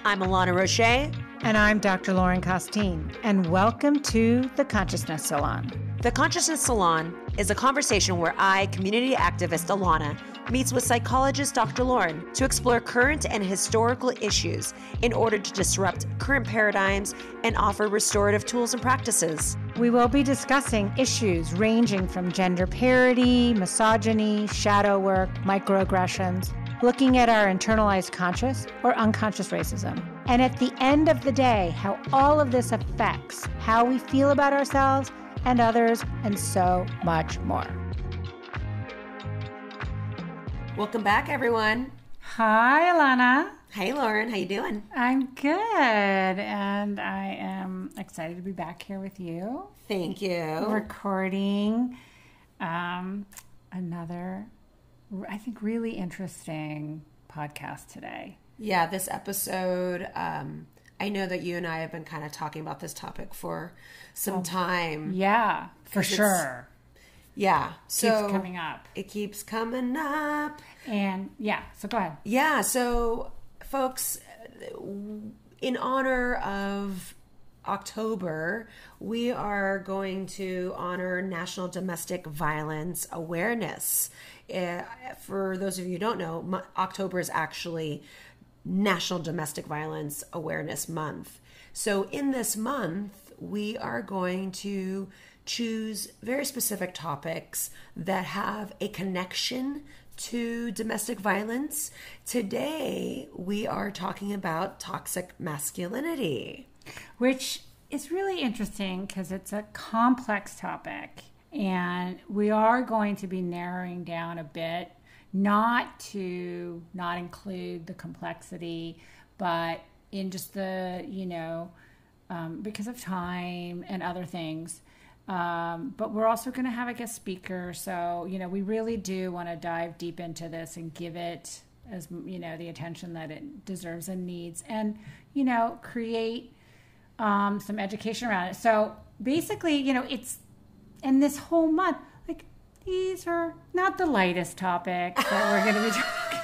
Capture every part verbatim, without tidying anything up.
I'm Alana Roche. And I'm Doctor Lauren Costine. And welcome to The Consciousness Salon. The Consciousness Salon is a conversation where I, community activist Alana, meets with psychologist Doctor Lauren to explore current and historical issues in order to disrupt current paradigms and offer restorative tools and practices. We will be discussing issues ranging from gender parity, misogyny, shadow work, microaggressions, looking at our internalized conscious or unconscious racism. And at the end of the day, how all of this affects how we feel about ourselves and others, and so much more. Welcome back, everyone. Hi, Alana. Hey, Lauren. How you doing? I'm good, and I am excited to be back here with you. Thank you. Recording um, another, I think, really interesting podcast today. Yeah, this episode, um, I know that you and I have been kind of talking about this topic for some oh, time. Yeah, for sure. Yeah. So keeps coming up. It keeps coming up. And yeah, so go ahead. Yeah, so folks, in honor of October, we are going to honor National Domestic Violence Awareness. Uh, for those of you who don't know, October is actually National Domestic Violence Awareness Month. So in this month, we are going to choose very specific topics that have a connection to domestic violence. Today, we are talking about toxic masculinity, which is really interesting because it's a complex topic, and we are going to be narrowing down a bit, not to not include the complexity, but in just the, you know, um, because of time and other things. Um, but we're also going to have a guest speaker. So, you know, we really do want to dive deep into this and give it, as you know, the attention that it deserves and needs, and, you know, create um, some education around it. So basically, you know, it's, and this whole month, like, these are not the lightest topics that we're going to be talking.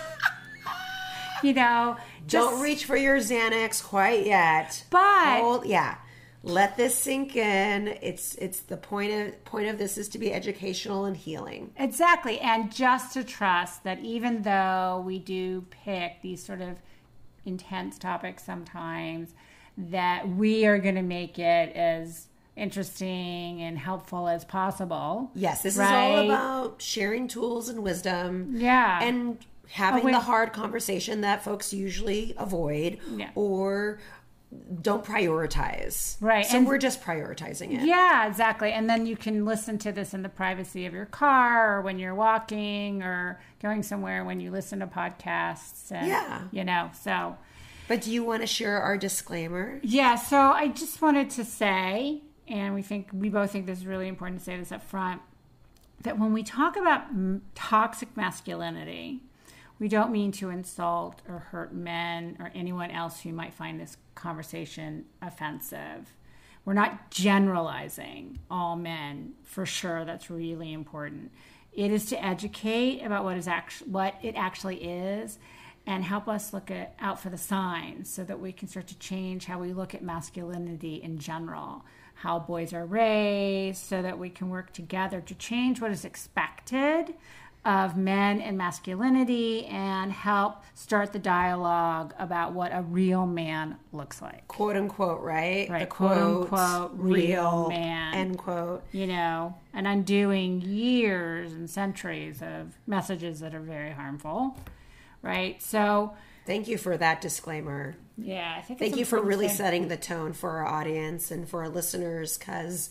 You know, just, don't reach for your Xanax quite yet. But Hold, yeah. Let this sink in. It's it's the point of point of this is to be educational and healing. Exactly. And just to trust that even though we do pick these sort of intense topics sometimes, that we are going to make it as interesting and helpful as possible. Yes, this right? is all about sharing tools and wisdom. Yeah. And having oh, the hard conversation that folks usually avoid yeah. or don't prioritize. Right. So and we're just prioritizing it. Yeah, exactly. And then you can listen to this in the privacy of your car, or when you're walking or going somewhere, when you listen to podcasts. And, yeah. You know, so. But do you want to share our disclaimer? Yeah, so I just wanted to say, and we think, we both think this is really important to say this up front, that when we talk about m- toxic masculinity, we don't mean to insult or hurt men or anyone else who might find this conversation offensive. We're not generalizing all men, for sure. That's really important. It is to educate about what is actually what it actually is, and help us look at, out for the signs so that we can start to change how we look at masculinity in general, how boys are raised, so that we can work together to change what is expected of men and masculinity and help start the dialogue about what a real man looks like. Quote unquote, right? Right, the quote quote, unquote, real, real man. End quote. You know, and undoing years and centuries of messages that are very harmful, right? So thank you for that disclaimer. Yeah, I think Thank you for really thing. setting the tone for our audience and for our listeners, because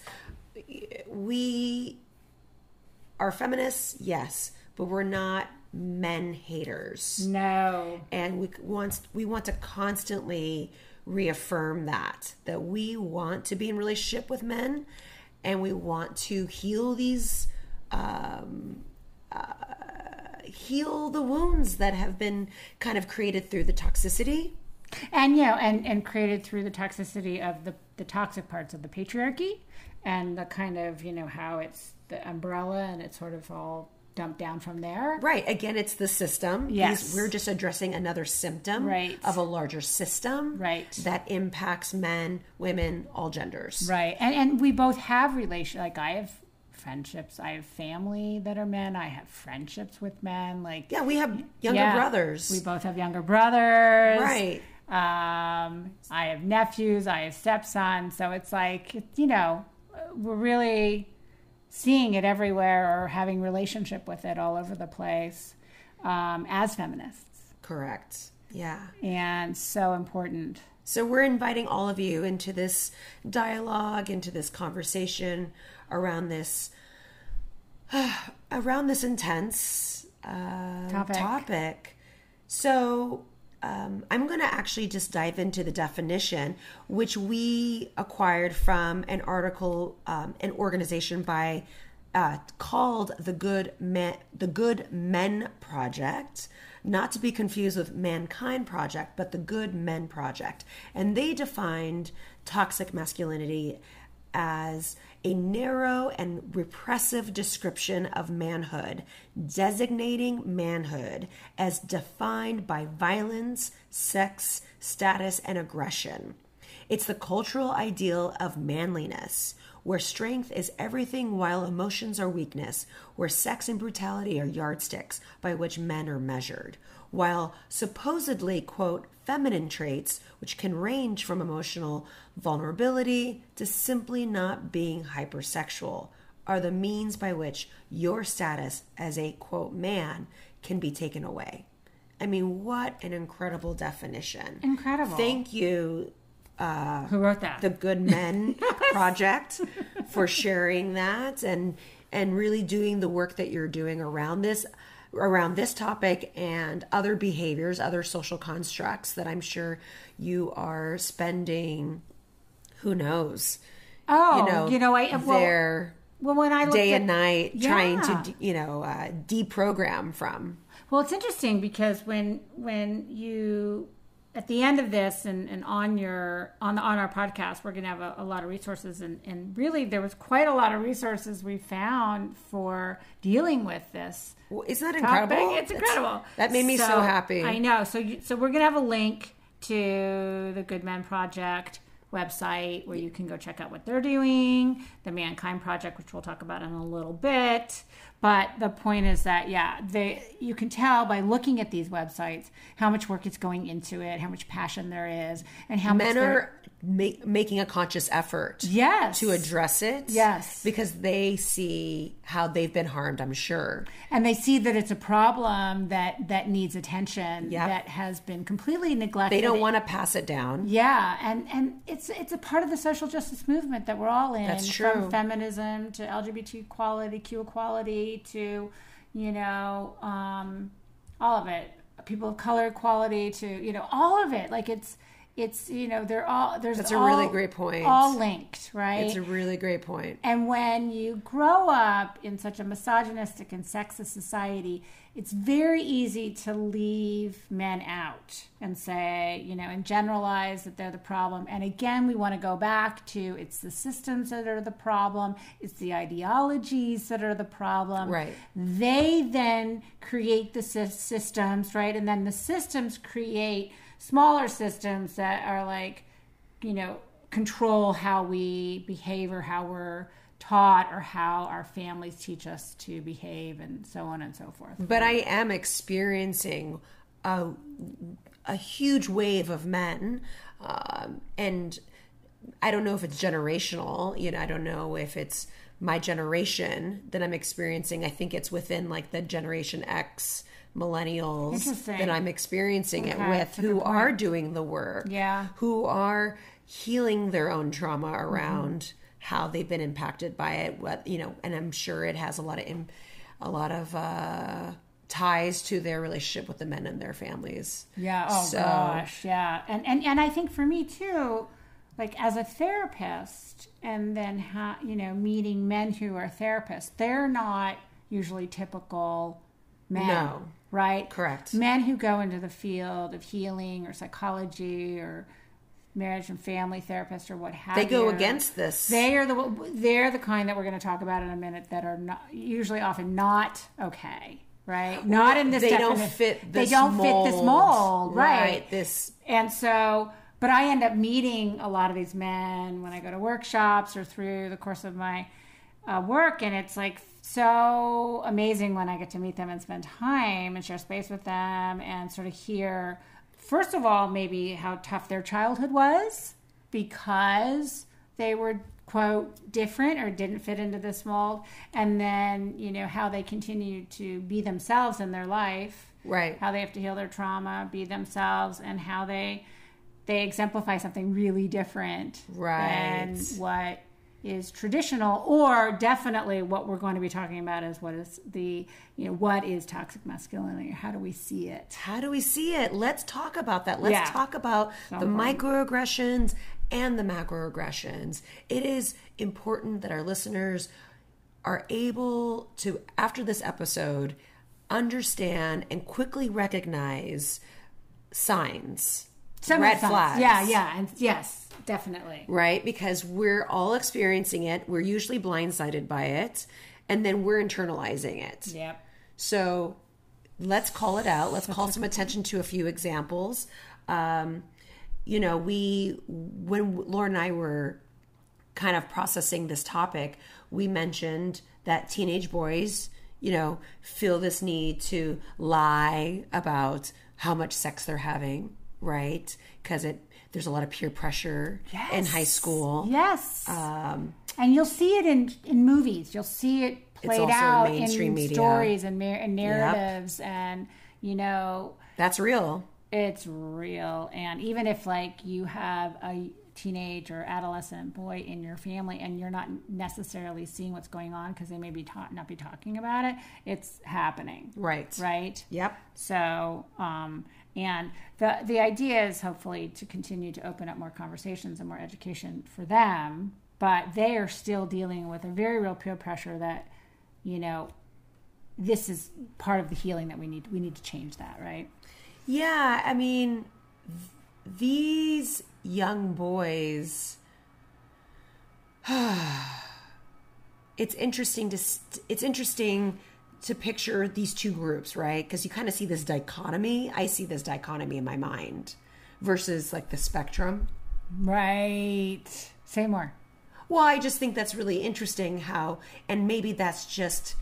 we are feminists, yes, but we're not men haters. No. And we want we want to constantly reaffirm that that we want to be in relationship with men, and we want to heal these um, uh, heal the wounds that have been kind of created through the toxicity. And, you know, and, and created through the toxicity of the, the toxic parts of the patriarchy, and the kind of, you know, how it's the umbrella and it's sort of all dump down from there. Right. Again, it's the system. Yes. These, we're just addressing another symptom Right. of a larger system Right. that impacts men, women, all genders. Right. And and we both have relation like I have friendships. I have family that are men. I have friendships with men. Like Yeah, we have younger yeah, brothers. We both have younger brothers. Right. Um, I have nephews. I have stepsons. So it's like, you know, we're really seeing it everywhere or having relationship with it all over the place um, as feminists. Correct. Yeah. And so important. So we're inviting all of you into this dialogue, into this conversation around this, uh, around this intense uh, Topic. topic. So um, I'm going to actually just dive into the definition, which we acquired from an article, um, an organization by uh, called the Good Men, the Good Men Project. Not to be confused with Mankind Project, but the Good Men Project. And they defined toxic masculinity as a narrow and repressive description of manhood, designating manhood as defined by violence, sex, status, and aggression. It's the cultural ideal of manliness, where strength is everything while emotions are weakness, where sex and brutality are yardsticks by which men are measured, while supposedly, quote, feminine traits, which can range from emotional vulnerability to simply not being hypersexual, are the means by which your status as a, quote, man can be taken away. I mean, what an incredible definition. Incredible. Thank you, Uh, Who wrote that? the Good Men Project, for sharing that and and really doing the work that you're doing around this around this topic and other behaviors, other social constructs that I'm sure you are spending, who knows, oh, you know, you know, I well, their well when I looked day at, and night yeah. trying to, de- you know, uh, deprogram from. Well, it's interesting because when when you at the end of this and, and on your on the on our podcast, we're going to have a, a lot of resources and, and really there was quite a lot of resources we found for dealing with this. Well, isn't that topic. incredible? It's incredible. That's, that made me so, so happy. I know. So you, so we're going to have a link to the Good Men Project website where you can go check out what they're doing, the Mankind Project, which we'll talk about in a little bit. But the point is that, yeah, they you can tell by looking at these websites how much work is going into it, how much passion there is, and how men much are make, making a conscious effort yes. to address it. Yes. Because they see how they've been harmed, I'm sure. And they see that it's a problem that, that needs attention, Yep. that has been completely neglected. They don't want to pass it down. Yeah, and, and it's it's a part of the social justice movement that we're all in. That's true. From feminism to L G B T equality, Q equality to, you know, um, all of it. People of color equality to, you know, all of it. Like it's it's you know they're all there's That's a all, really great point. All linked, right? It's a really great point. And when you grow up in such a misogynistic and sexist society, it's very easy to leave men out and say, you know, and generalize that they're the problem. And again, we want to go back to it's the systems that are the problem. It's the ideologies that are the problem. Right. They then create the sy- systems, right? And then the systems create smaller systems that are like, you know, control how we behave or how we're taught or how our families teach us to behave and so on and so forth. But I am experiencing a, a huge wave of men, um, and I don't know if it's generational. You know, I don't know if it's my generation that I'm experiencing. I think it's within like the Generation X millennials that I'm experiencing okay. it with, That's who are doing the work, yeah, who are healing their own trauma around. Mm-hmm. How they've been impacted by it, what you know, and I'm sure it has a lot of, a lot of uh, ties to their relationship with the men and their families. Yeah. Oh so, gosh. Yeah. And and and I think for me too, like as a therapist, and then ha- you know, meeting men who are therapists, they're not usually typical men. No. Right. Correct. Men who go into the field of healing or psychology or marriage and family therapist or what have They you. go against this. They are the they're the kind that we're going to talk about in a minute that are not usually often not okay, right? Not in this. They definition. don't fit. This they don't mold. fit this mold, right? right? This and so. But I end up meeting a lot of these men when I go to workshops or through the course of my uh, work, and it's like so amazing when I get to meet them and spend time and share space with them and sort of hear, first of all, maybe how tough their childhood was because they were, quote, different or didn't fit into this mold, and then, you know, how they continue to be themselves in their life, right? How they have to heal their trauma, be themselves, and how they they exemplify something really different right. than what is traditional, or definitely what we're going to be talking about is what is the, you know, what is toxic masculinity? How do we see it? How do we see it? Let's talk about that. Let's Yeah. talk about So the important. microaggressions and the macroaggressions. It is important that our listeners are able to, after this episode, understand and quickly recognize signs, Some red signs. flags. Yeah, yeah, and yes, definitely. Right? Because we're all experiencing it. We're usually blindsided by it. And then we're internalizing it. Yep. So let's call it out. Let's call some attention to a few examples. Um, you know, we, when Lauren and I were kind of processing this topic, we mentioned that teenage boys, you know, feel this need to lie about how much sex they're having, right? Because it there's a lot of peer pressure Yes. in high school. Yes. Um, and you'll see it in, in movies. You'll see it played also in out in, mainstream media. stories and, mar- and narratives. And, you know, that's real. it's real. And even if, like, you have a teenage or adolescent boy in your family and you're not necessarily seeing what's going on because they may be ta- not be talking about it, it's happening. Right. Right? Yep. So, um, and the the idea is hopefully to continue to open up more conversations and more education for them, but they are still dealing with a very real peer pressure that, you know, this is part of the healing that we need. We need to change that, right? Yeah, I mean, th- these young boys. It's interesting to st- it's interesting to picture these two groups, right? Because you kind of see this dichotomy. I see this dichotomy in my mind versus like the spectrum. Right. Say more. Well, I just think that's really interesting how, and maybe that's just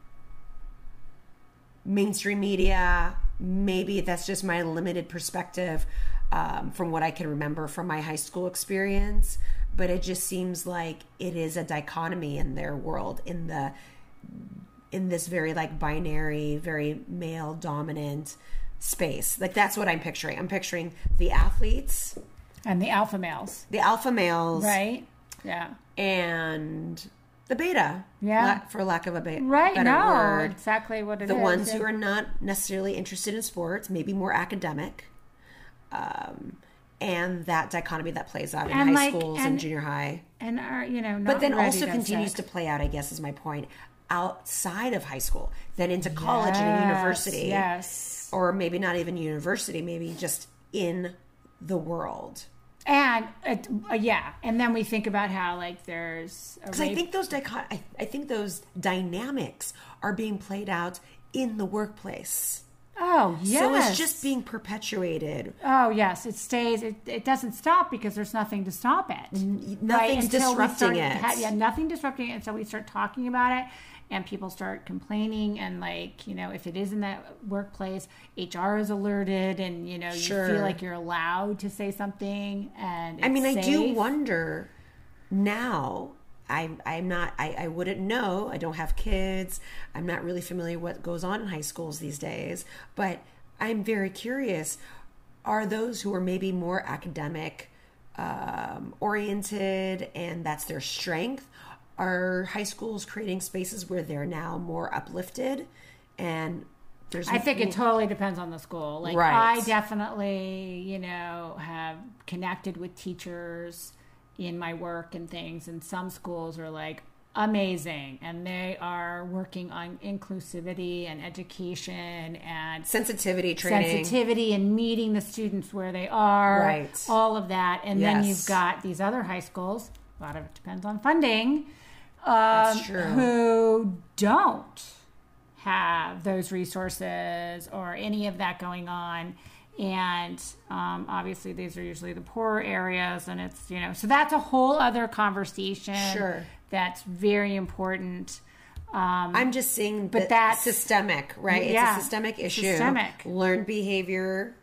mainstream media. Maybe that's just my limited perspective um, from what I can remember from my high school experience. But it just seems like it is a dichotomy in their world, in the in this very like binary, very male dominant space. Like that's what I'm picturing. I'm picturing the athletes And the alpha males. the alpha males, Right. Yeah. and the beta, Yeah. la- for lack of a ba- Right. better No. word. Exactly what it is. The ones Yeah. who are not necessarily interested in sports, maybe more academic, um, and that dichotomy that plays out in And, high like, schools and, and- junior high. and are, you know, not But then ready also to continues sex. to play out, I guess, is my point, outside of high school, then into college and a Yes, university. Yes. Or maybe not even university, maybe just in the world. And it, uh, yeah, and then we think about how like there's a Because I rape- think those dichot- I, I think those dynamics are being played out in the workplace. oh yes, So it's just being perpetuated. oh yes, it stays. It, it doesn't stop because there's nothing to stop it. Nothing's Until we disrupting start- it. ha- yeah, nothing disrupting it until we start talking about it. And people start complaining, and like you know, if it is in that workplace, H R is alerted, and you know, you Sure. feel like you're allowed to say something. And I mean, it's I do safe. wonder now. I'm I'm not. I, I wouldn't know. I don't have kids. I'm not really familiar what goes on in high schools these days. But I'm very curious. Are those who are maybe more academic um, oriented, and that's their strength? Are high schools creating spaces where they're now more uplifted? And there's I think it totally depends on the school. Like Right. I definitely, you know, have connected with teachers in my work and things, and some schools are like amazing, and they are working on inclusivity and education and sensitivity training, sensitivity and meeting the students where they are, right? All of that, and yes. then you've got these other high schools. A lot of it depends on funding. Um, That's true. Who don't have those resources or any of that going on. And um, obviously these are usually the poorer areas, and it's, you know, so that's a whole other conversation. Sure. That's very important. Um, I'm just seeing but that that's systemic, right? Yeah, it's a systemic issue. Systemic. Learned behavior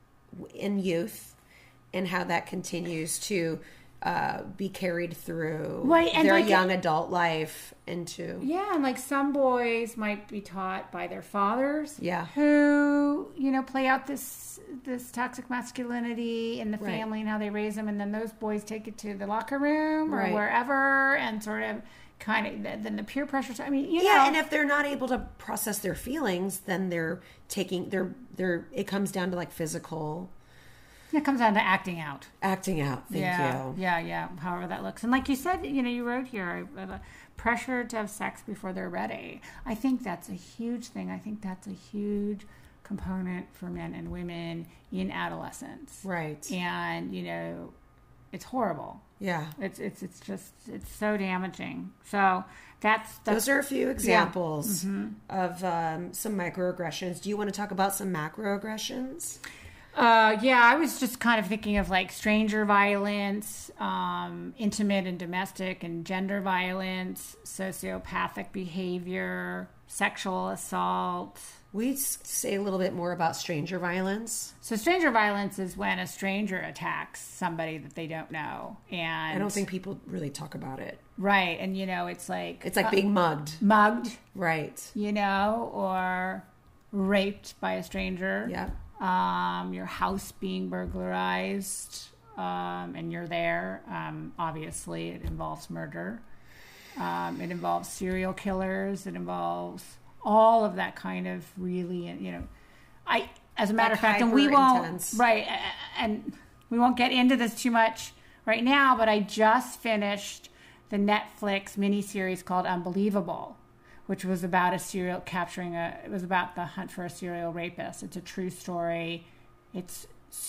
in youth and how that continues to uh, be carried through right, and their like young it, adult life into... Yeah, and like some boys might be taught by their fathers. Yeah. Who, you know, play out this this toxic masculinity in the Right. family and how they raise them, and then those boys take it to the locker room or Right. wherever and sort of kind of then the peer pressure. I mean, you Yeah, know, and if they're not able to process their feelings, then they're taking they're they're it comes down to like physical it comes down to acting out. acting out. Thank yeah, you. Yeah, yeah. However that looks, and like you said, you know, you wrote here uh, pressure to have sex before they're ready. I think that's a huge thing. I think that's a huge component for men and women in adolescence. Right. And, you know, it's horrible. Yeah. It's it's it's just it's so damaging. So that's, that's those are a few examples yeah. mm-hmm. of um, some microaggressions. Do you want to talk about some macroaggressions? Uh, yeah, I was just kind of thinking of like stranger violence, um, intimate and domestic and gender violence, sociopathic behavior, sexual assault. We say a little bit more about stranger violence. So stranger violence is when a stranger attacks somebody that they don't know. And I don't think people really talk about it. Right. And, you know, it's like... It's like uh, being mugged. Mugged. Right. You know, or raped by a stranger. Yeah. Um, your house being burglarized, um, and you're there. Um, obviously, it involves murder. Um, it involves serial killers. It involves all of that kind of really, you know, I, as a matter like of fact, and we won't, intense. right, and we won't get into this too much right now, but I just finished the Netflix miniseries called Unbelievable, which was about a serial capturing a, it was about the hunt for a serial rapist. It's a true story. It's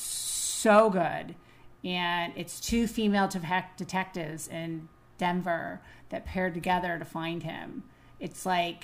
so good. And it's two female te- detectives in Denver that paired together to find him. It's like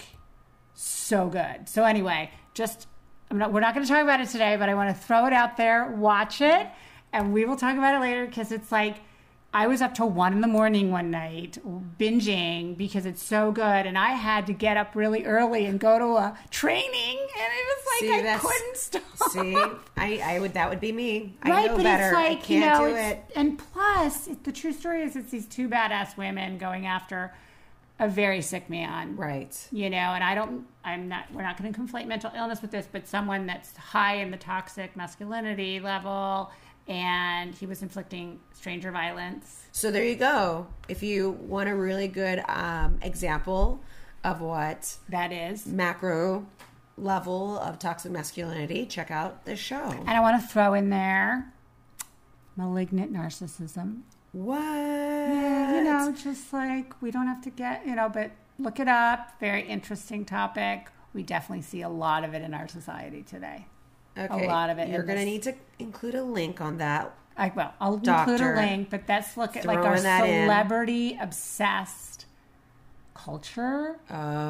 so good. So anyway, just, I'm not, we're not going to talk about it today, but I want to throw it out there. Watch it. And we will talk about it later because it's like, I was up till one in the morning one night binging because it's so good, and I had to get up really early and go to a training, and it was like see, I couldn't stop. See, I, I would that would be me. I right, know but better. It's like, I can't you know, do it's, it. And plus, it, the true story is it's these two badass women going after a very sick man, right? You know, and I don't, I'm not. We're not going to conflate mental illness with this, but someone that's high in the toxic masculinity level. And he was inflicting stranger violence. So there you go. If you want a really good um, example of what that is macro level of toxic masculinity, check out this show. And I want to throw in there malignant narcissism. What? Yeah, you know, just like we don't have to get, you know, but look it up. Very interesting topic. We definitely see a lot of it in our society today. Okay. A lot of it. You're going to need to include a link on that. I will. I'll Doctor, include a link, but let's look at like our celebrity in. obsessed culture.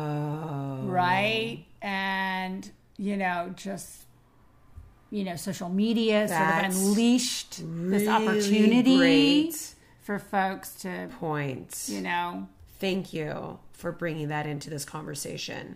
Oh. Right? And, you know, just, you know, social media That's sort of unleashed really this opportunity great for folks to, point. You know. Thank you for bringing that into this conversation.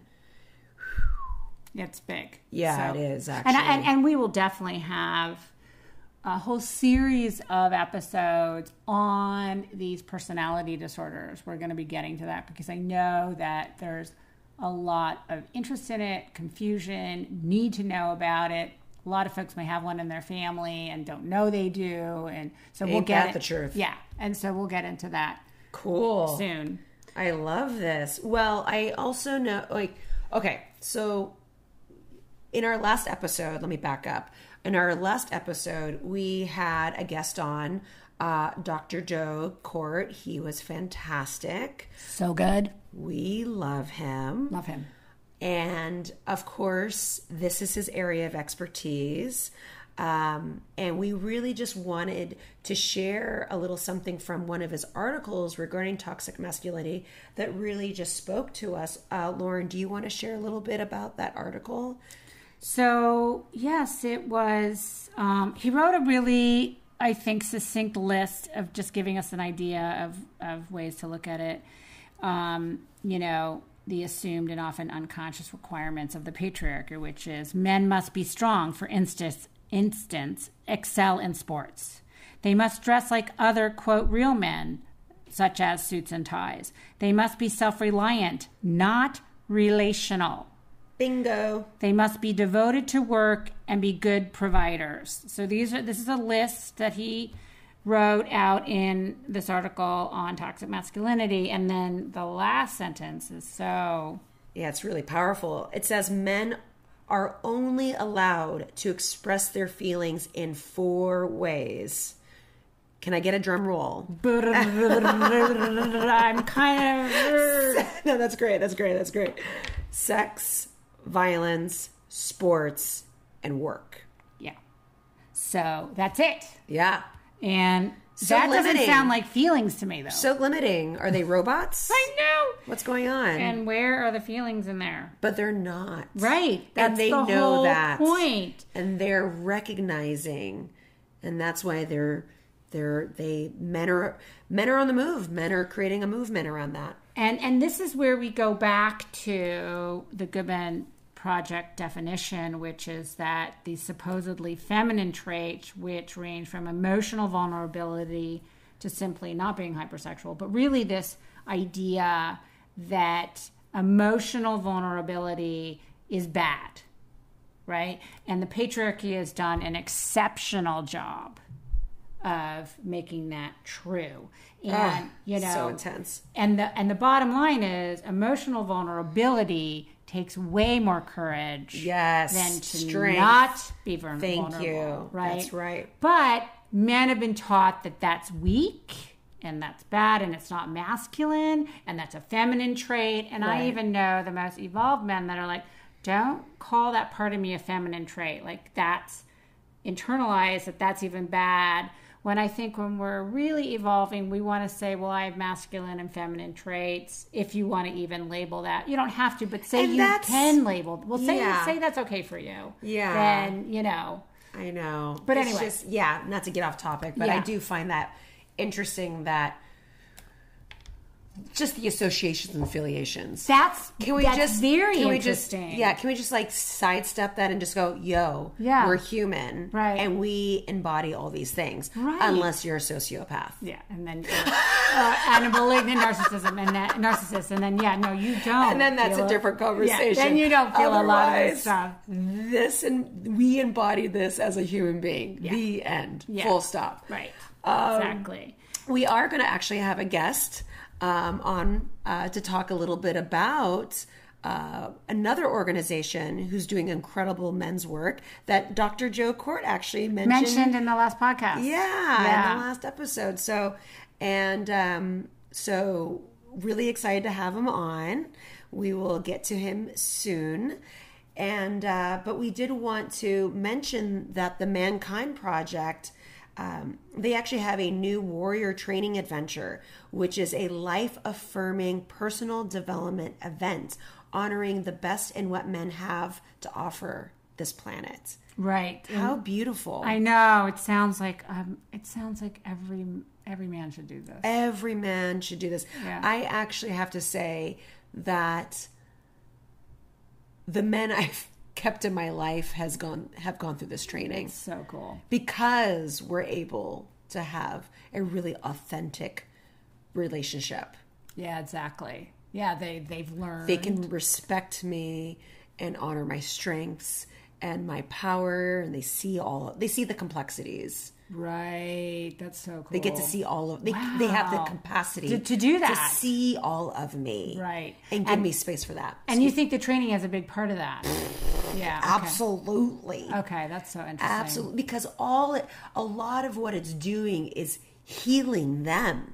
It's big. Yeah, so, it is, actually. And, and, and we will definitely have a whole series of episodes on these personality disorders. We're going to be getting to that because I know that there's a lot of interest in it, confusion, need to know about it. A lot of folks may have one in their family and don't know they do. And so Ain't we'll get that it. the truth. Yeah. And so we'll get into that. Cool. Soon. I love this. Well, I also know, like, okay, so in our last episode, let me back up. In our last episode, we had a guest on uh, Doctor Joe Court. He was fantastic. So good. We love him. Love him. And of course, this is his area of expertise. Um, and we really just wanted to share a little something from one of his articles regarding toxic masculinity that really just spoke to us. Uh, Lauren, do you want to share a little bit about that article? So, yes, it was, um, he wrote a really, I think, succinct list of just giving us an idea of, of ways to look at it. Um, you know, the assumed and often unconscious requirements of the patriarchy, which is men must be strong, for instance, instance, excel in sports. They must dress like other, quote, real men, such as suits and ties. They must be self-reliant, not relational. Bingo. They must be devoted to work and be good providers. So these are this is a list that he wrote out in this article on toxic masculinity. And then the last sentence is so... Yeah, it's really powerful. It says men are only allowed to express their feelings in four ways. Can I get a drum roll? I'm kind of... No, that's great. That's great. That's great. Sex, violence, sports, and work. Yeah. So that's it. Yeah. And So that doesn't limiting. sound like feelings to me, though. So limiting. Are they robots? I know. What's going on? And where are the feelings in there? But they're not. Right. That's And they the know whole that. point. And they're recognizing, and that's why they're they're they men are men are on the move. Men are creating a movement around that. And and this is where we go back to the Goodman Project definition, which is that these supposedly feminine traits, which range from emotional vulnerability to simply not being hypersexual, but really this idea that emotional vulnerability is bad, right? And the patriarchy has done an exceptional job of making that true. And, Oh, you know, so intense. And the and the bottom line is emotional vulnerability takes way more courage Yes. than to Strength. not be vulner- Thank vulnerable. you. Right? That's right. But men have been taught that that's weak and that's bad and it's not masculine and that's a feminine trait. And I Right. even know the most evolved men that are like, don't call that part of me a feminine trait. Like that's internalized that that's even bad. When I think when we're really evolving, we want to say, well, I have masculine and feminine traits. If you want to even label that, you don't have to, but say And you that's- can label. Well, say Yeah. say that's okay for you. Yeah. Then you know. I know. But It's anyway. just, yeah, not to get off topic, but I Yeah. do find that interesting that just the associations and affiliations. That's Can we that's just very can we just interesting. yeah? Can we just like sidestep that and just go, yo, Yeah. we're human, Right. And we embody all these things, Right. unless you're a sociopath. Yeah, and then uh, and a malignant narcissism and that, narcissist, and then yeah, no, you don't. And then that's feel a it. different conversation. Yeah, then you don't feel a lot of Otherwise, this stuff. This and we embody this as a human being. Yeah. The end. Yeah. Full stop. Right. Um, Exactly. We are going to actually have a guest um, on uh, to talk a little bit about uh, another organization who's doing incredible men's work that Doctor Joe Court actually mentioned. Mentioned in the last podcast. Yeah, Yeah. in the last episode. So, and um, so really excited to have him on. We will get to him soon. And, uh, but we did want to mention that the Mankind Project, um, they actually have a new warrior training adventure, which is a life-affirming personal development event honoring the best in what men have to offer this planet. Right. How beautiful. I know. It sounds like um, it sounds like every every man should do this. Every man should do this. Yeah. I actually have to say that the men I've kept in my life has gone have gone through this training So cool. because we're able to have a really authentic relationship. Yeah, exactly. Yeah, they they've learned. They can respect me and honor my strengths and my power, and they see all they see the complexities. Right. That's so cool. They get to see all of they they have the Wow. capacity To- to do that. to see all of me, Right. and give And- me space for that. And you think the training has a big part of that? Yeah. Okay. Absolutely, Okay, that's so interesting. absolutely, because all it, a lot of what it's doing is healing them.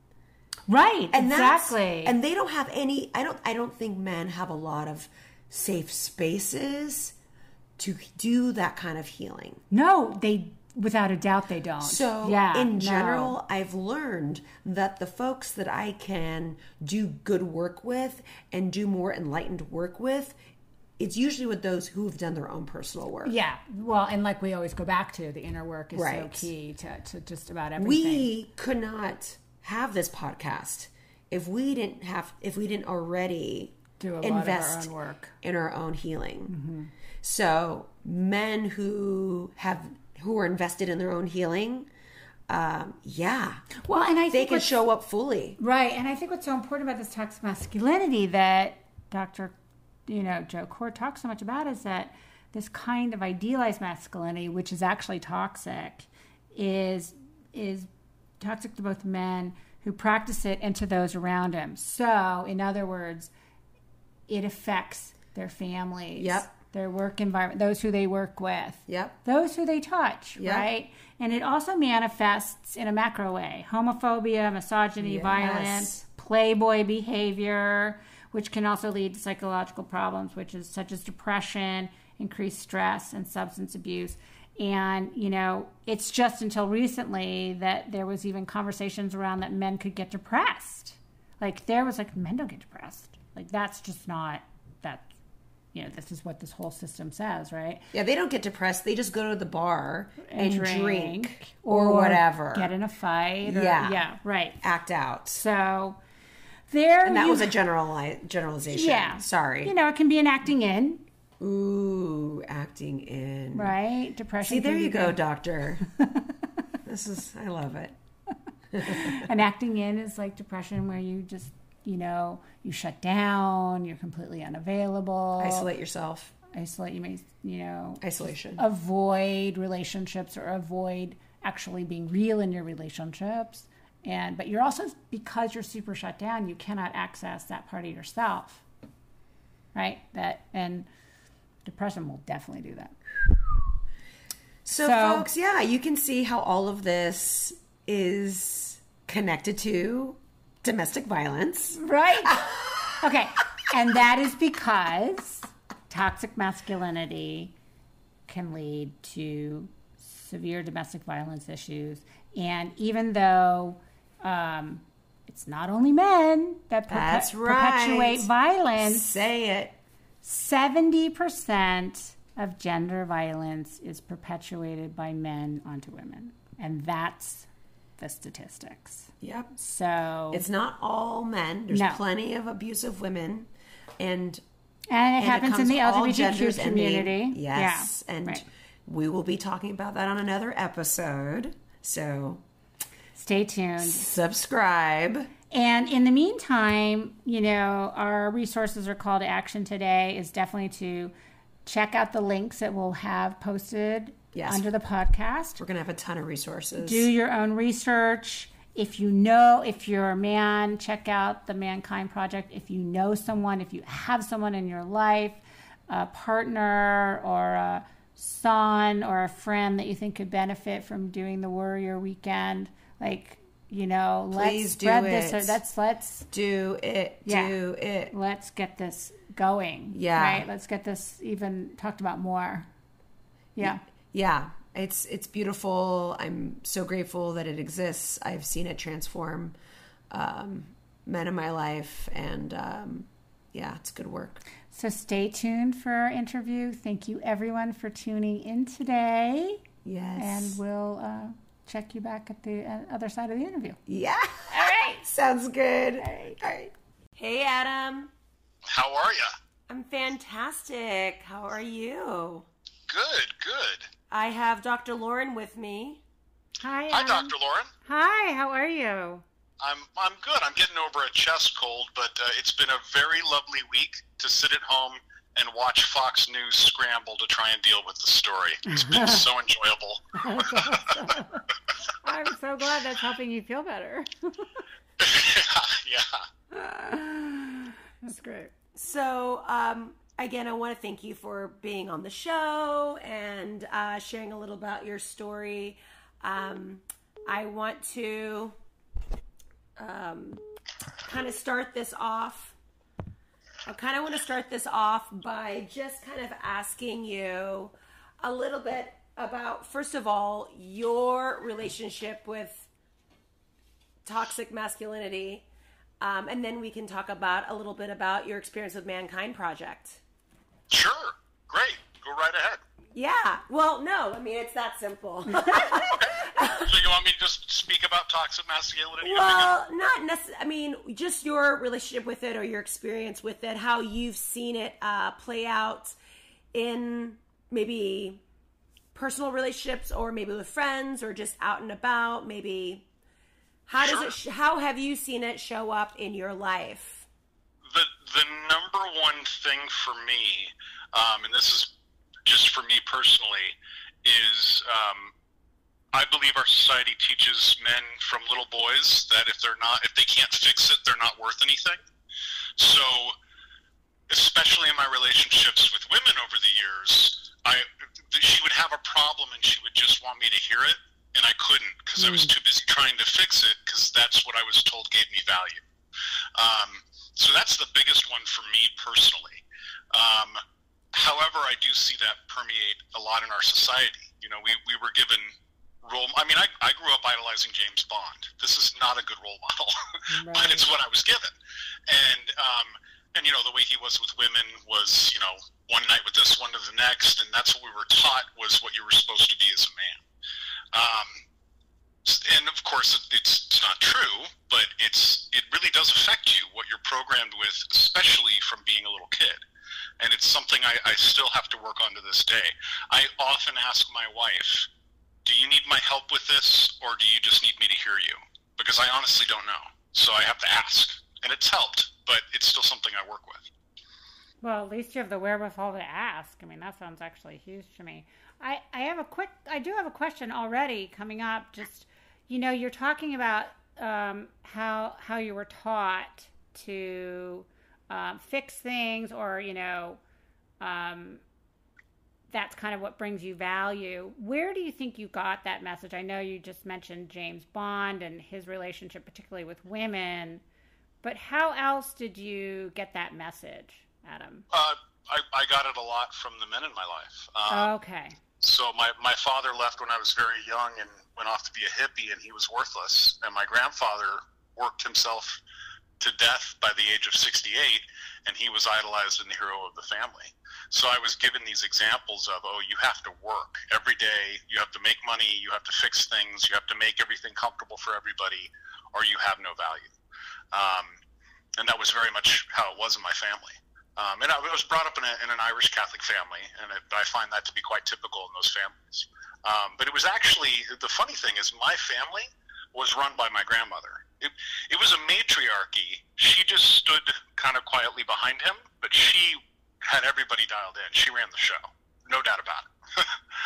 Right, And exactly. And they don't have any, I don't, I don't think men have a lot of safe spaces to do that kind of healing. No, they, without a doubt, they don't. So yeah, in no. general, I've learned that the folks that I can do good work with and do more enlightened work with, it's usually with those who've done their own personal work. Yeah. Well, and like we always go back to, the inner work is Right. so key to, to just about everything. We could not have this podcast if we didn't have, if we didn't already do a invest lot of our own work in our own healing. Mm-hmm. So men who have, who are invested in their own healing, um, yeah. Well, and I they think can what's- show up fully. Right. And I think what's so important about this toxic masculinity that Doctor you know, Joe Cord talks so much about is that this kind of idealized masculinity, which is actually toxic, is is toxic to both men who practice it and to those around him. So, in other words, it affects their families, Yep. their work environment, those who they work with, Yep. those who they touch, Yep. right? And it also manifests in a macro way: homophobia, misogyny, Yes. violence, playboy behavior, which can also lead to psychological problems, which is such as depression, increased stress, and substance abuse. And, you know, it's just until recently that there was even conversations around that men could get depressed. Like, there was like, men don't get depressed. Like, that's just not, that, you know, this is what this whole system says, right? Yeah, they don't get depressed. They just go to the bar and, And drink, drink, or, whatever. Get in a fight. Or, Yeah. Yeah, right. Act out. So, there And that you- was a generali- generalization. Yeah. Sorry. You know, it can be an acting in, Ooh, acting in. right? Depression. See, there can you be go, good. doctor. This is, I love it. And acting in is like depression, where you just, you know, you shut down, you're completely unavailable. Isolate yourself. Isolate, you may, you know, Isolation. avoid relationships or avoid actually being real in your relationships. And, but you're also, because you're super shut down, you cannot access that part of yourself. Right? That, and depression will definitely do that. So, So- folks, yeah, you can see how all of this is connected to domestic violence. Right? Okay. And that is because toxic masculinity can lead to severe domestic violence issues. And even though um, it's not only men that perpe- That's right. perpetuate violence, Say it. seventy percent of gender violence is perpetuated by men onto women. And that's the statistics. Yep. So It's not all men. There's No. plenty of abusive women. And and it and happens comes in the all L G B T Q genders and community. name- Yes. Yeah. And Right. we will be talking about that on another episode. So Stay tuned. subscribe. And in the meantime, you know, our resources or call to action today is definitely to check out the links that we'll have posted Yes. under the podcast. We're going to have a ton of resources. Do your own research. If you know, if you're a man, check out the Mankind Project. If you know someone, if you have someone in your life, a partner or a son or a friend that you think could benefit from doing the Warrior Weekend, like, you know, Please let's do spread it. this. Or let's let's Do it. Yeah. Do it. let's get this going. Yeah. Right. Let's get this even talked about more. Yeah. Yeah, it's it's beautiful. I'm so grateful that it exists. I've seen it transform um, men in my life, and um, yeah, it's good work. So stay tuned for our interview. Thank you, everyone, for tuning in today. Yes. And we'll uh, check you back at the uh, other side of the interview. Yeah. All right. Sounds good. All right. All right. Hey, Adam. How are you? I'm fantastic. How are you? Good, good. I have Doctor Lauren with me. Hi, Hi, Adam. Doctor Lauren. Hi, how are you? I'm I'm good. I'm getting over a chest cold, but uh, it's been a very lovely week to sit at home and watch Fox News scramble to try and deal with the story. It's been so enjoyable. I'm so glad that's helping you feel better. Yeah. That's great. So, um, again, I want to thank you for being on the show and uh, sharing a little about your story. Um, I want to um, kind of start this off. I kind of want to start this off by just kind of asking you a little bit about, first of all, your relationship with toxic masculinity. Um, and then we can talk about a little bit about your experience with Mankind Project. Sure. Great. Go right ahead. Yeah. Well, no, I mean, it's that simple. So you want me to just speak about toxic masculinity? Well, not necessarily. I mean, just your relationship with it or your experience with it, how you've seen it uh, play out in maybe personal relationships or maybe with friends or just out and about. Maybe how does Sure. it? Sh- how have you seen it show up in your life? The the number one thing for me, um, and this is just for me personally, is um, I believe our society teaches men from little boys that if they're not, if they can't fix it, they're not worth anything. So, especially in my relationships with women over the years, I she would have a problem and she would just want me to hear it, and I couldn't because I was too busy trying to fix it because that's what I was told gave me value. Um, so that's the biggest one for me personally. Um, however, I do see that permeate a lot in our society. You know, we, we were given role. I mean, I, I grew up idolizing James Bond. This is not a good role model, Right. but it's what I was given. And, um, and, you know, the way he was with women was, you know, one night with this, one to the next. And that's what we were taught was what you were supposed to be as a man. Um, and of course it's, it's not true, but it's, it really does affect you what you're programmed with, especially from being a little kid. And it's something I, I still have to work on to this day. I often ask my wife, do you need my help with this, or do you just need me to hear you? Because I honestly don't know. So I have to ask. And it's helped, but it's still something I work with. Well, at least you have the wherewithal to ask. I mean, that sounds actually huge to me. I, I have a quick, I do have a question already coming up. Just, you know, you're talking about um, how how you were taught to um, fix things, or, you know, um, that's kind of what brings you value. Where do you think you got that message? I know you just mentioned James Bond and his relationship, particularly with women, but how else did you get that message, Adam? Uh, I, I got it a lot from the men in my life. Um, Okay. So my, my father left when I was very young and went off to be a hippie, and he was worthless. And my grandfather worked himself to death by the age of sixty-eight, and he was idolized and the hero of the family. So I was given these examples of, oh, you have to work every day, you have to make money, you have to fix things, you have to make everything comfortable for everybody, or you have no value. Um, and that was very much how it was in my family. Um, and I was brought up in, a, in an Irish Catholic family, and it, I find that to be quite typical in those families. Um, but it was actually, the funny thing is my family was run by my grandmother. It, it was a matriarchy. She just stood kind of quietly behind him, but she had everybody dialed in. She ran the show. No doubt about it.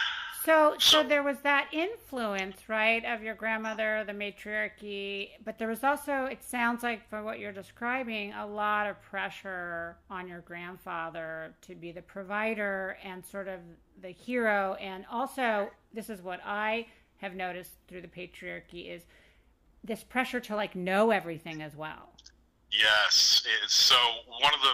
So, so So- there was that influence, right, of your grandmother, the matriarchy, but there was also, it sounds like from what you're describing, a lot of pressure on your grandfather to be the provider and sort of the hero. And also, this is what I have noticed through the patriarchy, is this pressure to like know everything as well. Yes. It's, so one of the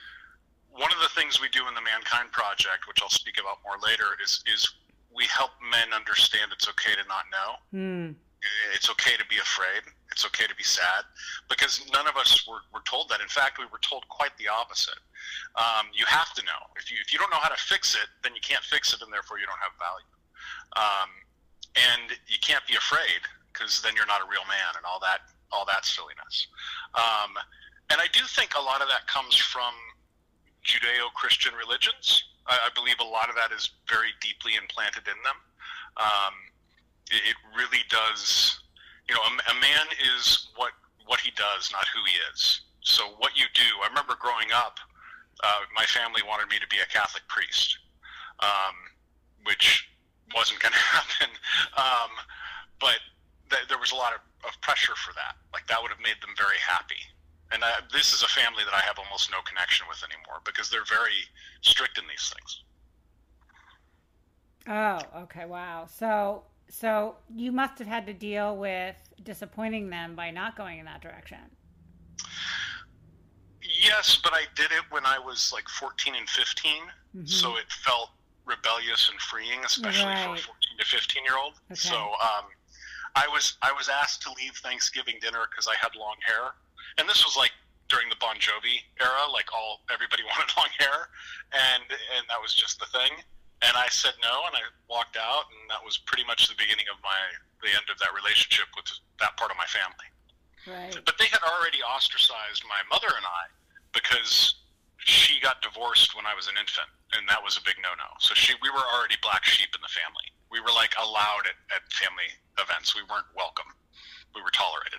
one of the things we do in the Mankind Project, which I'll speak about more later, is is we help men understand it's okay to not know. Hmm. It's okay to be afraid. It's okay to be sad, because none of us were, were told that. In fact, we were told quite the opposite. Um, you have to know. If you if you don't know how to fix it, then you can't fix it, and therefore you don't have value. Um, and you can't be afraid, because then you're not a real man, and all that all that silliness. Um, and I do think a lot of that comes from Judeo-Christian religions. I, I believe a lot of that is very deeply implanted in them. Um, it, it really does. You know, a, a man is what what he does, not who he is. So what you do. I remember growing up, uh, my family wanted me to be a Catholic priest, um, which wasn't going to happen. Um, but th- there was a lot of, of pressure for that. Like, that would have made them very happy. And uh, this is a family that I have almost no connection with anymore, because they're very strict in these things. Oh, okay. Wow. So So you must have had to deal with disappointing them by not going in that direction. Yes, but I did it when I was like fourteen and fifteen, mm-hmm. so it felt rebellious and freeing, especially right. for a fourteen to fifteen year old. Okay. So um, I was I was asked to leave Thanksgiving dinner because I had long hair, and this was like during the Bon Jovi era, like all everybody wanted long hair, and and that was just the thing. And I said no, and I walked out, and that was pretty much the beginning of my the end of that relationship with that part of my family. Right. But they had already ostracized my mother and I because she got divorced when I was an infant, and that was a big no-no. So she, we were already black sheep in the family. We were like allowed at, at family events. We weren't welcome. We were tolerated.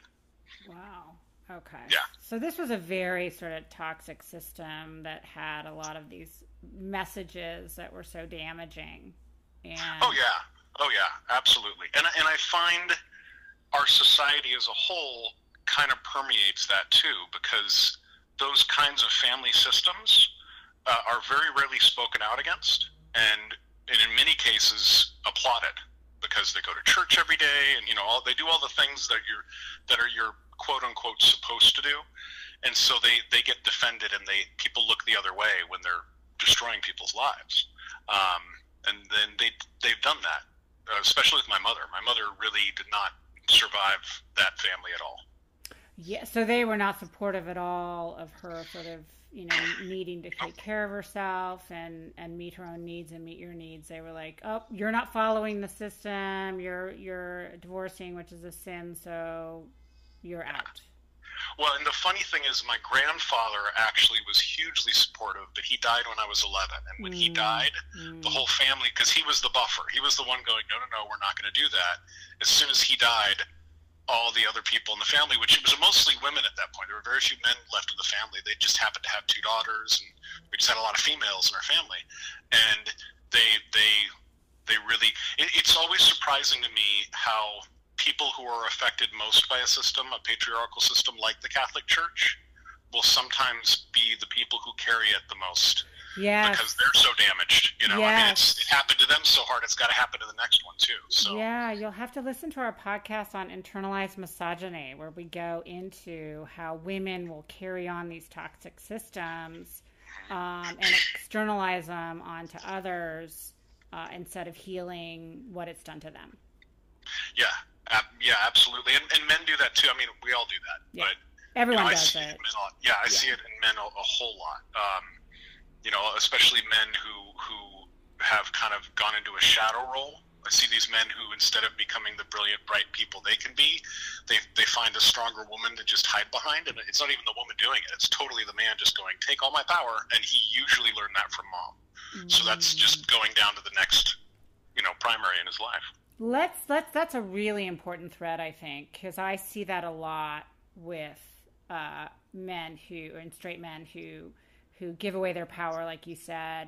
Wow. Okay. Yeah. So this was a very sort of toxic system that had a lot of these messages that were so damaging. And oh yeah. Oh yeah, absolutely. And and I find our society as a whole kind of permeates that too, because those kinds of family systems uh, are very rarely spoken out against, and, and in many cases applauded, because they go to church every day, and you know all, they do all the things that you're that are you're quote unquote supposed to do, and so they, they get defended, and they people look the other way when they're destroying people's lives, um, and then they they've done that, uh, especially with my mother. My mother really did not survive that family at all. Yeah, so they were not supportive at all of her sort of, you know, needing to take care of herself and, and meet her own needs and meet your needs. They were like, oh, you're not following the system, you're you're divorcing, which is a sin, so you're out. Well, and the funny thing is my grandfather actually was hugely supportive, but he died when I was eleven. And when mm. he died, mm. the whole family, because he was the buffer, he was the one going, no, no, no, we're not going to do that. As soon as he died, all the other people in the family, which it was mostly women at that point. There were very few men left in the family. They just happened to have two daughters, and we just had a lot of females in our family. And they, they, they really, it, it's always surprising to me how people who are affected most by a system, a patriarchal system like the Catholic Church, will sometimes be the people who carry it the most. Yes. Because they're so damaged, you know. Yes. I mean, it's, it happened to them so hard, it's got to happen to the next one too. So yeah, you'll have to listen to our podcast on internalized misogyny, where we go into how women will carry on these toxic systems um, and externalize them onto others uh, instead of healing what it's done to them. Yeah, uh, yeah, absolutely, and, and men do that too. I mean, we all do that, yeah. but everyone you know, does I see it. it in men, yeah, I yeah. see it in men a, a whole lot. Um, You know, especially men who who have kind of gone into a shadow role. I see these men who, instead of becoming the brilliant, bright people they can be, they they find a stronger woman to just hide behind, and it's not even the woman doing it. It's totally the man just going, take all my power, and he usually learned that from mom. Mm. So that's just going down to the next, you know, primary in his life. Let's let's that's a really important thread, I think, because I see that a lot with uh, men who and straight men who. who give away their power, like you said,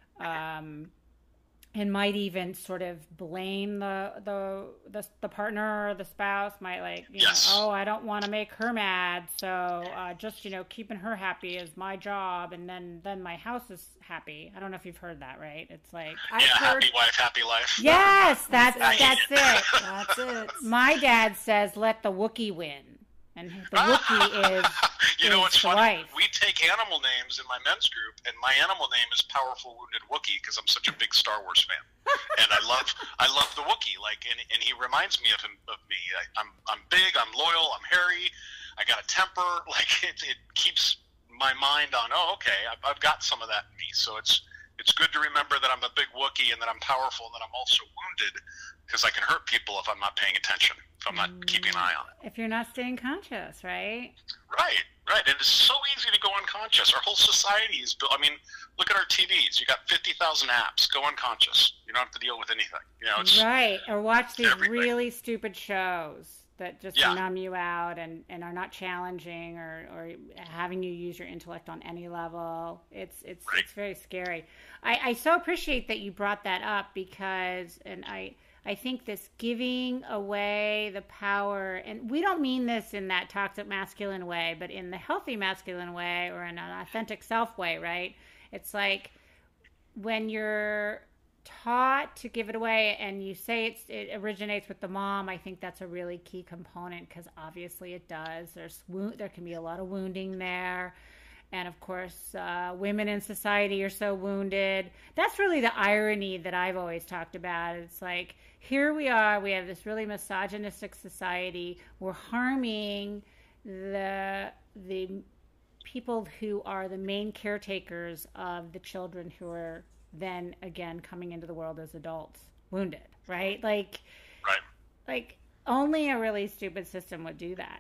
um, and might even sort of blame the the the, the partner or the spouse. Might like, you yes. know, oh, I don't want to make her mad, so uh, just you know, keeping her happy is my job, and then then my house is happy. I don't know if you've heard that, right? It's like yeah, I've heard, happy wife, happy life. Yes, that's that's, that's it. it. That's it. My dad says, "Let the Wookiee win." And the Wookiee is you know what's funny? Wife. We take animal names in my men's group, and my animal name is Powerful Wounded Wookiee because I'm such a big Star Wars fan, and I love I love the Wookiee. Like, and, and he reminds me of him of me. I, I'm I'm big, I'm loyal, I'm hairy, I got a temper. Like it, it keeps my mind on. Oh, okay, I've, I've got some of that in me. So it's it's good to remember that I'm a big Wookiee and that I'm powerful and that I'm also wounded, because I can hurt people if I'm not paying attention, if I'm not mm. keeping an eye on it. If you're not staying conscious, right? Right, right. And it's so easy to go unconscious. Our whole society is built. I mean, look at our T Vs. You got fifty thousand apps. Go unconscious. You don't have to deal with anything. You know, it's right. Or watch these everything. really stupid shows that just yeah. numb you out and, and are not challenging or, or having you use your intellect on any level. It's it's right. it's very scary. I, I so appreciate that you brought that up, because and I I think this giving away the power, and we don't mean this in that toxic masculine way, but in the healthy masculine way or in an authentic self way, right? It's like when you're taught to give it away, and you say it's, it originates with the mom, I think that's a really key component, because obviously it does. There's wo- there can be a lot of wounding there. And of course, uh, women in society are so wounded. That's really the irony that I've always talked about. It's like, here we are, we have this really misogynistic society. We're harming the the people who are the main caretakers of the children who are then again coming into the world as adults, wounded, right? Like, right. like only a really stupid system would do that.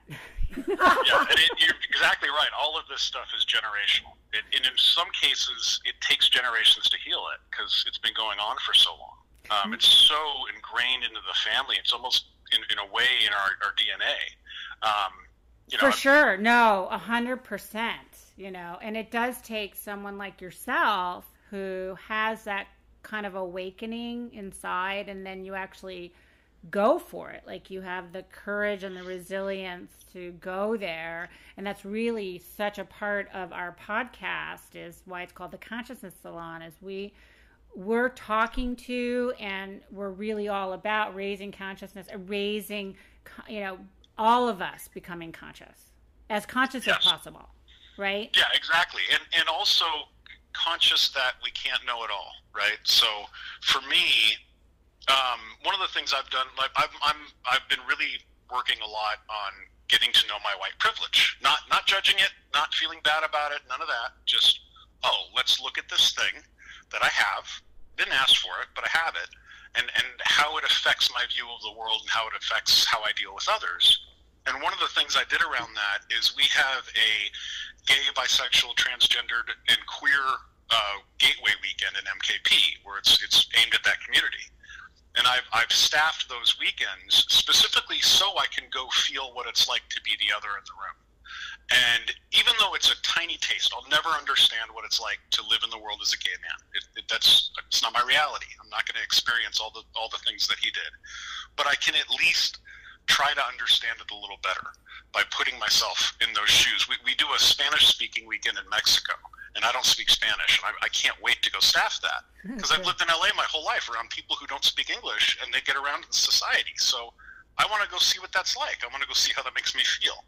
Yeah, and it, you're exactly right. All of this stuff is generational. It, and in some cases, it takes generations to heal it because it's been going on for so long. Um, it's so ingrained into the family. It's almost, in, in a way, in our, our D N A. Um, you know, for sure. No, a hundred percent, you know, and it does take someone like yourself who has that kind of awakening inside, and then you actually go for it. Like, you have the courage and the resilience to go there. And that's really such a part of our podcast, is why it's called the Consciousness Salon, is we we're talking to, and we're really all about raising consciousness, raising, you know, all of us becoming conscious, as conscious yes. as possible. Right? Yeah, exactly. And, and also conscious that we can't know it all. Right. So for me, Um, one of the things I've done, like I've, I'm, I've been really working a lot on getting to know my white privilege. Not, not judging it, not feeling bad about it, none of that. Just, oh, let's look at this thing that I have. Didn't ask for it, but I have it, and and how it affects my view of the world and how it affects how I deal with others. And one of the things I did around that is we have a gay, bisexual, transgendered, and queer uh, gateway weekend in M K P, where it's it's aimed at that community. And I've, I've staffed those weekends specifically so I can go feel what it's like to be the other in the room. And even though it's a tiny taste, I'll never understand what it's like to live in the world as a gay man. It, it, that's it's not my reality. I'm not going to experience all the all the things that he did. But I can at least try to understand it a little better by putting myself in those shoes. We, we do a Spanish-speaking weekend in Mexico, and I don't speak Spanish, and I, I can't wait to go staff that, because I've lived in L A my whole life around people who don't speak English, and they get around in society. So I want to go see what that's like. I want to go see how that makes me feel.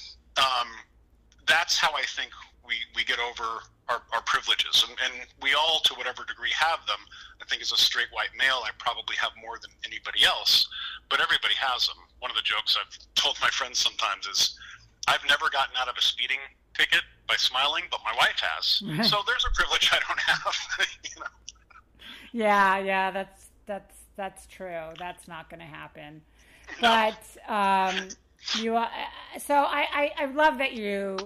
Um, that's how I think we, we get over our, our privileges, and, and we all, to whatever degree, have them. I think as a straight white male, I probably have more than anybody else, but everybody has them. One of the jokes I've told my friends sometimes is, I've never gotten out of a speeding ticket by smiling, but my wife has. Right. So there's a privilege I don't have. You know? Yeah, yeah, that's that's that's true. That's not going to happen. No. But um, you, uh, so I, I I love that you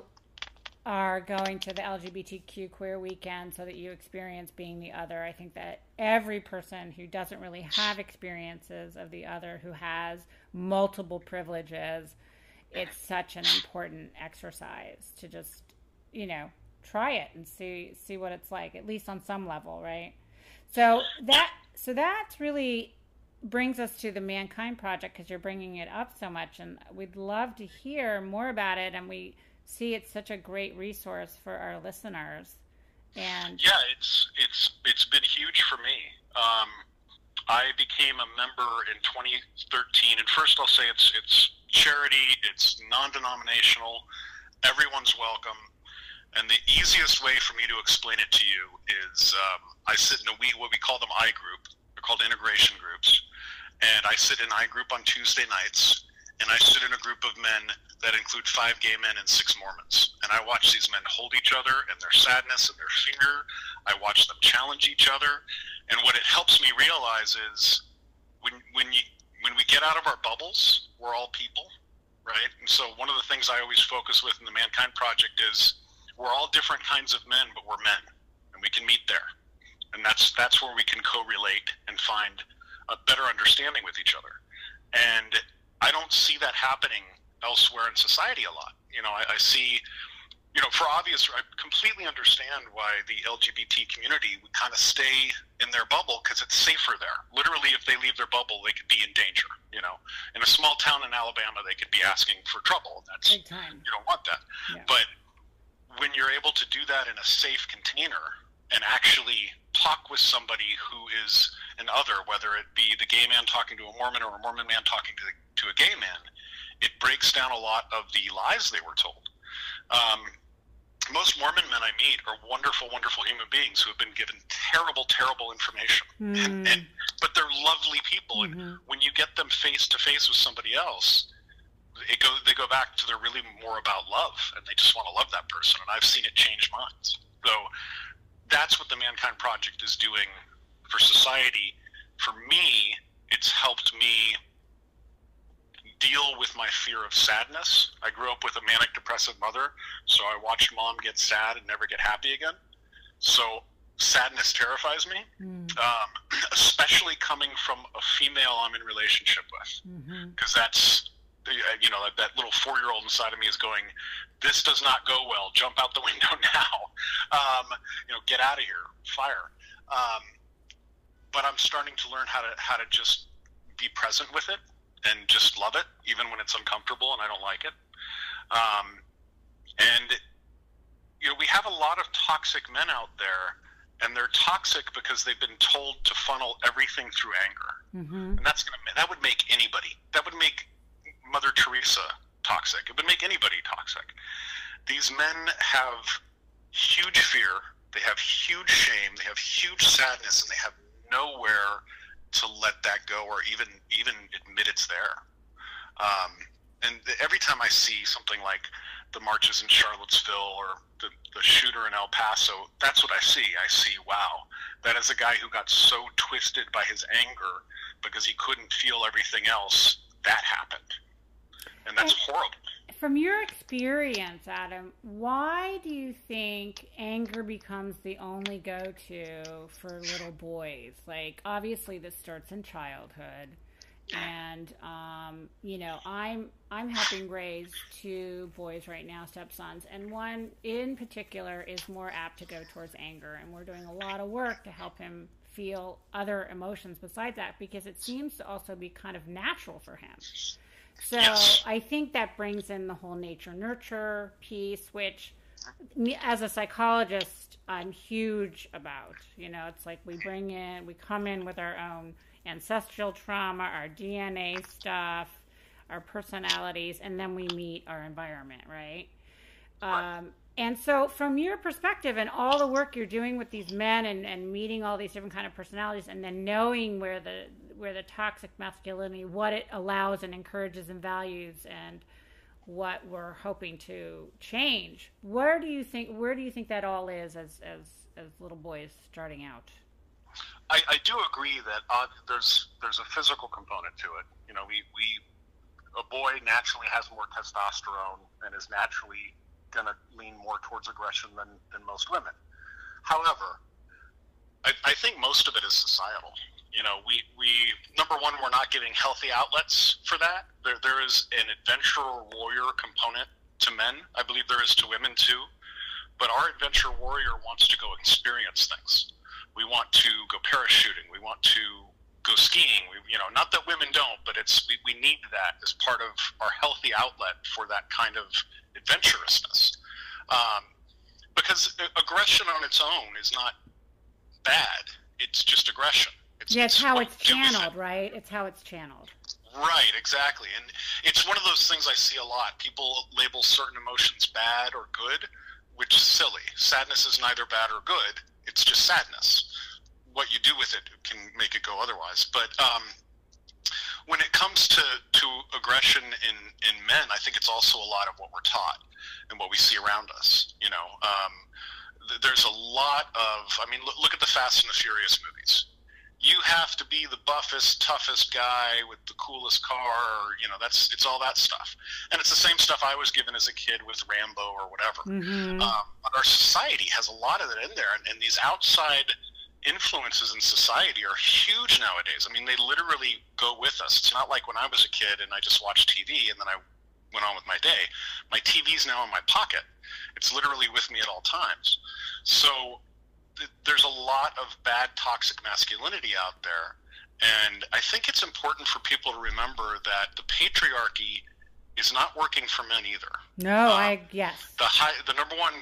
are going to the L G B T Q queer weekend so that you experience being the other. I think that every person who doesn't really have experiences of the other, who has multiple privileges, it's such an important exercise to just, you know, try it and see see what it's like, at least on some level, right? So that so that really brings us to the Mankind Project, because you're bringing it up so much, and we'd love to hear more about it. And we see it's such a great resource for our listeners. And yeah, it's it's it's been huge for me. Um, I became a member in twenty thirteen, and first I'll say it's it's charity, it's non-denominational, everyone's welcome. And the easiest way for me to explain it to you is um, I sit in a we what we call them I group. They're called integration groups, and I sit in I group on Tuesday nights, and I sit in a group of men that include five gay men and six Mormons. And I watch these men hold each other and their sadness and their fear. I watch them challenge each other. And what it helps me realize is when when you when we get out of our bubbles, we're all people, right? And so one of the things I always focus with in the Mankind Project is we're all different kinds of men, but we're men, and we can meet there. And that's that's where we can co-relate and find a better understanding with each other. And I don't see that happening elsewhere in society a lot. You know, I, I see, you know, for obvious, I completely understand why the L G B T community would kind of stay in their bubble, because it's safer there. Literally, if they leave their bubble, they could be in danger. You know, in a small town in Alabama, they could be asking for trouble. That's big time. You don't want that. Yeah. But when you're able to do that in a safe container and actually talk with somebody who is and other, whether it be the gay man talking to a Mormon or a Mormon man talking to, to a gay man, it breaks down a lot of the lies they were told. Um, most Mormon men I meet are wonderful, wonderful human beings who have been given terrible, terrible information. Mm. And, and, but they're lovely people. Mm-hmm. And when you get them face to face with somebody else, it go, they go back to they're really more about love, and they just want to love that person. And I've seen it change minds. So that's what the Mankind Project is doing for society. For me, it's helped me deal with my fear of sadness. I grew up with a manic depressive mother, so I watched mom get sad and never get happy again. So sadness terrifies me, mm. um, especially coming from a female I'm in relationship with, because mm-hmm. that's, you know, that little four-year-old inside of me is going, this does not go well, jump out the window now, um, you know, get out of here, fire. Um, but I'm starting to learn how to how to just be present with it and just love it, even when it's uncomfortable and I don't like it. Um, and, you know, we have a lot of toxic men out there, and they're toxic because they've been told to funnel everything through anger. Mm-hmm. And that's gonna that would make anybody, that would make Mother Teresa toxic. It would make anybody toxic. These men have huge fear, they have huge shame, they have huge sadness, and they have nowhere to let that go or even even admit it's there. Um, and every time I see something like the marches in Charlottesville or the, the shooter in El Paso, that's what I see. I see, wow, that is a guy who got so twisted by his anger because he couldn't feel everything else. That happened. And that's and horrible. From your experience, Adam, why do you think anger becomes the only go-to for little boys? Like, obviously this starts in childhood. And, um, you know, I'm I'm helping raise two boys right now, stepsons, and one in particular is more apt to go towards anger. And we're doing a lot of work to help him feel other emotions besides that, because it seems to also be kind of natural for him. So yes. I think that brings in the whole nature-nurture piece, which, as a psychologist, I'm huge about. You know, it's like we bring in, we come in with our own ancestral trauma, our D N A stuff, our personalities, and then we meet our environment, right? Um, and so from your perspective and all the work you're doing with these men and, and meeting all these different kind of personalities, and then knowing where the where the toxic masculinity, what it allows and encourages and values, and what we're hoping to change, where do you think where do you think that all is as as, as little boys starting out? I, I do agree that uh, there's there's a physical component to it. You know, we, we a boy naturally has more testosterone and is naturally going to lean more towards aggression than, than most women. However, I, I think most of it is societal. You know, we, we number one, we're not giving healthy outlets for that. There there is an adventurer warrior component to men. I believe there is to women too. But our adventure warrior wants to go experience things. We want to go parachuting. We want to go skiing. We, you know, not that women don't, but it's we, we need that as part of our healthy outlet for that kind of adventurousness. Um, because aggression on its own is not bad. It's just aggression. It's, yeah, it's, it's how it's channeled, it. right? It's how it's channeled. Right, exactly. And it's one of those things I see a lot. People label certain emotions bad or good, which is silly. Sadness is neither bad or good. It's just sadness. What you do with it can make it go otherwise. But um, when it comes to, to aggression in, in men, I think it's also a lot of what we're taught and what we see around us. You know, um, th- there's a lot of, I mean, look, look at the Fast and the Furious movies. You have to be the buffest, toughest guy with the coolest car, or, you know, that's, it's all that stuff. And it's the same stuff I was given as a kid with Rambo or whatever. Mm-hmm. Um, but our society has a lot of it in there, and, and these outside influences in society are huge nowadays. I mean, they literally go with us. It's not like when I was a kid and I just watched T V and then I went on with my day. My T V's now in my pocket. It's literally with me at all times. So there's a lot of bad toxic masculinity out there, and I think it's important for people to remember that the patriarchy is not working for men either. No, um, I yes. The high, the number one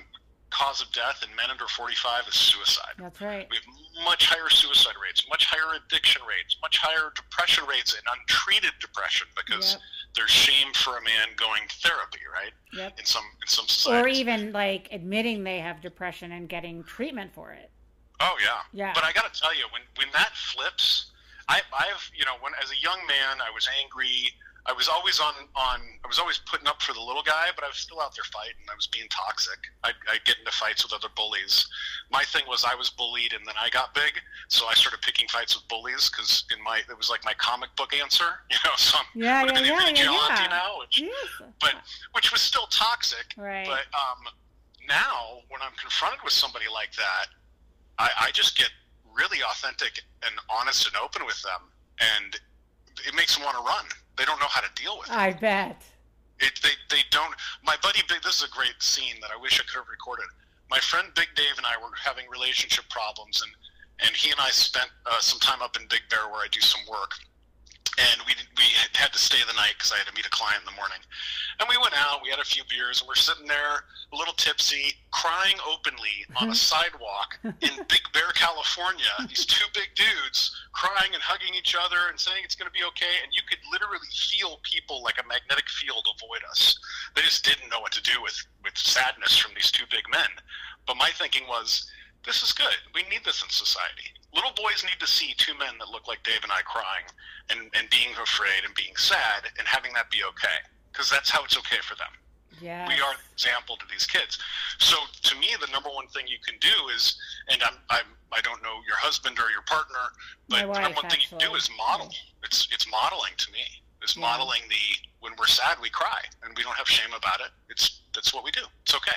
cause of death in men under forty-five is suicide. That's right. We have much higher suicide rates, much higher addiction rates, much higher depression rates, and untreated depression because Yep. there's shame for a man going to therapy, right? Yep. In some in some Or societies. even like admitting they have depression and getting treatment for it. Oh yeah. Yeah. But I got to tell you, when when that flips, I I've you know when as a young man I was angry. I was always on, on, I was always putting up for the little guy, but I was still out there fighting. I was being toxic. I'd, I'd get into fights with other bullies. My thing was I was bullied and then I got big. So I started picking fights with bullies because in my, it was like my comic book answer, you know, so I'm Yeah, yeah, yeah, yeah, vigilante yeah, yeah. now, which, Yes. but, which was still toxic. Right. But um, now when I'm confronted with somebody like that, I, I just get really authentic and honest and open with them. And it makes them want to run. They don't know how to deal with it. I bet. It, they, they don't. My buddy Big, this is a great scene that I wish I could have recorded. My friend Big Dave and I were having relationship problems, and, and he and I spent uh, some time up in Big Bear where I do some work. And we we had to stay the night because I had to meet a client in the morning. And we went out, we had a few beers, and we're sitting there a little tipsy, crying openly on a sidewalk in Big Bear, California. These two big dudes crying and hugging each other and saying it's going to be okay. And you could literally feel people like a magnetic field avoid us. They just didn't know what to do with, with sadness from these two big men. But my thinking was, this is good. We need this in society. Little boys need to see two men that look like Dave and I crying and, and being afraid and being sad and having that be okay. Because that's how it's okay for them. Yeah. We are the example to these kids. So to me, the number one thing you can do is, and I'm, I'm, I don't know your husband or your partner, but My wife, the number one thing actually. you can do is model. It's it's modeling to me. It's Yeah. modeling the, when we're sad, we cry. And we don't have shame about it. It's That's what we do. It's okay.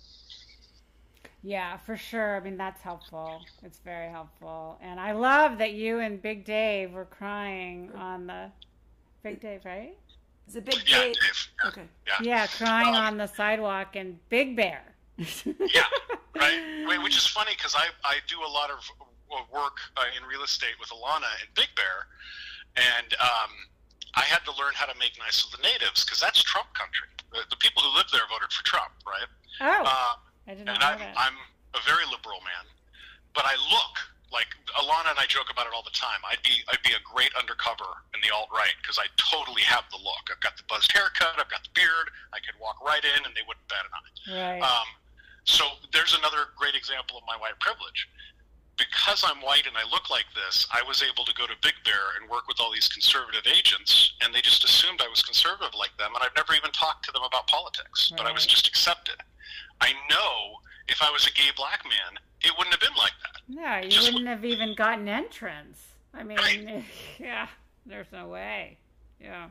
Yeah, for sure. I mean, that's helpful. It's very helpful. And I love that you and Big Dave were crying on the Big Dave, right? Is it Big Yeah, Dave? Dave. Yeah. Okay. Yeah. Yeah, crying Um, on the sidewalk in Big Bear. Yeah, right. Wait, which is funny because I, I do a lot of uh, work uh, in real estate with Alana in Big Bear, and um, I had to learn how to make nice with the natives because that's Trump country. The, the people who live there voted for Trump, right? Oh, Um, I did not and know I'm, that. I'm a very liberal man, but I look like Alana and I joke about it all the time. I'd be I'd be a great undercover in the alt-right because I totally have the look. I've got the buzzed haircut, I've got the beard, I could walk right in and they wouldn't bat an eye. Right. Um, so there's another great example of my white privilege. Because I'm white and I look like this, I was able to go to Big Bear and work with all these conservative agents, and they just assumed I was conservative like them, and I've never even talked to them about politics, but I was Right. just accepted. I know if I was a gay black man, it wouldn't have been like that. No, you just- wouldn't have even gotten entrance. I mean, Right. yeah, there's no way. Yeah.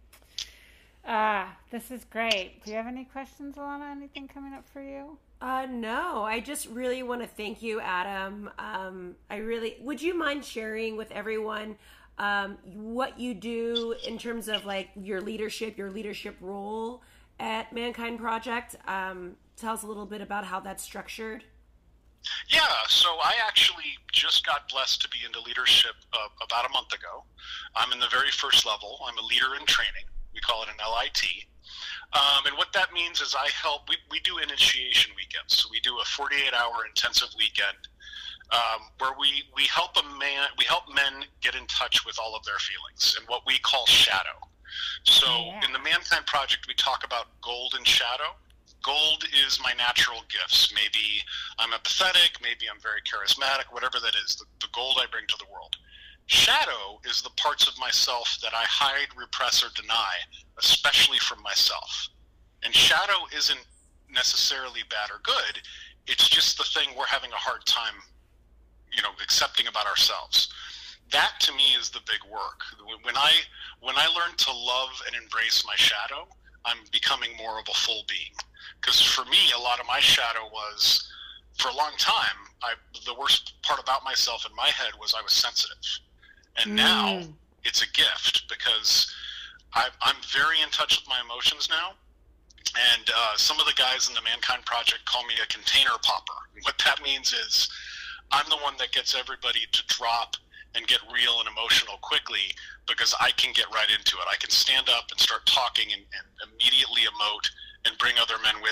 Uh, this is great. Do you have any questions, Alana? Anything coming up for you? Uh, no, I just really want to thank you, Adam. Um, I really, would you mind sharing with everyone um, what you do in terms of like your leadership, your leadership role at Mankind Project? Um, tell us a little bit about how that's structured. Yeah, so I actually just got blessed to be into leadership uh, about a month ago. I'm in the very first level. I'm a leader in training. We call it an L I T. Um, and what that means is I help, we, we do initiation weekends. So we do a forty-eight hour intensive weekend um, where we, we help a man, we help men get in touch with all of their feelings and what we call shadow. So Yeah. in the Mankind Project, we talk about gold and shadow. Gold is my natural gifts. Maybe I'm empathetic, maybe I'm very charismatic, whatever that is, the, the gold I bring to the world. Shadow is the parts of myself that I hide, repress, or deny, especially from myself. And shadow isn't necessarily bad or good. It's just the thing we're having a hard time, you know, accepting about ourselves. That to me is the big work. When I when I learn to love and embrace my shadow, I'm becoming more of a full being. Because for me, a lot of my shadow was, for a long time, I, the worst part about myself in my head was I was sensitive. And now Mm. it's a gift because I, I'm very in touch with my emotions now. And uh, some of the guys in the Mankind Project call me a container popper. What that means is I'm the one that gets everybody to drop and get real and emotional quickly because I can get right into it. I can stand up and start talking and, and immediately emote and bring other men with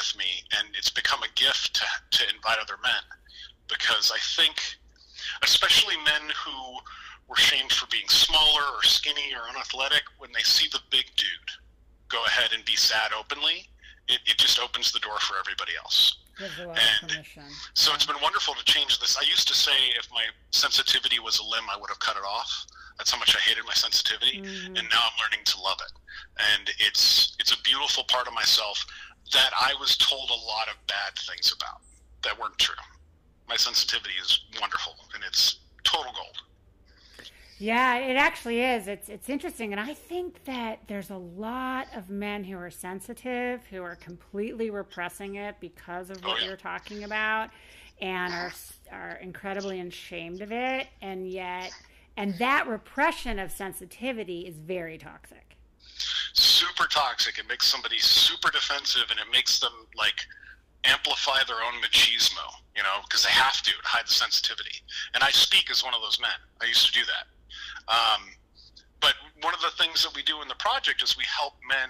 with me, and it's become a gift to, to invite other men, because I think, especially men who were shamed for being smaller or skinny or unathletic, when they see the big dude go ahead and be sad openly, it, it just opens the door for everybody else. Gives a lot and of permission. So yeah. It's been wonderful to change this. I used to say if my sensitivity was a limb, I would have cut it off. That's how much I hated my sensitivity, mm-hmm. and now I'm learning to love it. And it's it's a beautiful part of myself that I was told a lot of bad things about that weren't true. My sensitivity is wonderful, and it's total gold. Yeah, it actually is. It's it's interesting, and I think that there's a lot of men who are sensitive, who are completely repressing it because of what oh, yeah. you're talking about, and are are incredibly ashamed of it, and yet, and that repression of sensitivity is very toxic. Super toxic. It makes somebody super defensive, and it makes them like amplify their own machismo, you know, because they have to to hide the sensitivity. And I speak as one of those men. I used to do that. Um, but one of the things that we do in the project is we help men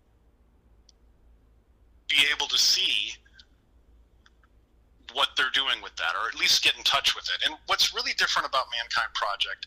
be able to see what they're doing with that, or at least get in touch with it. And what's really different about Mankind Project,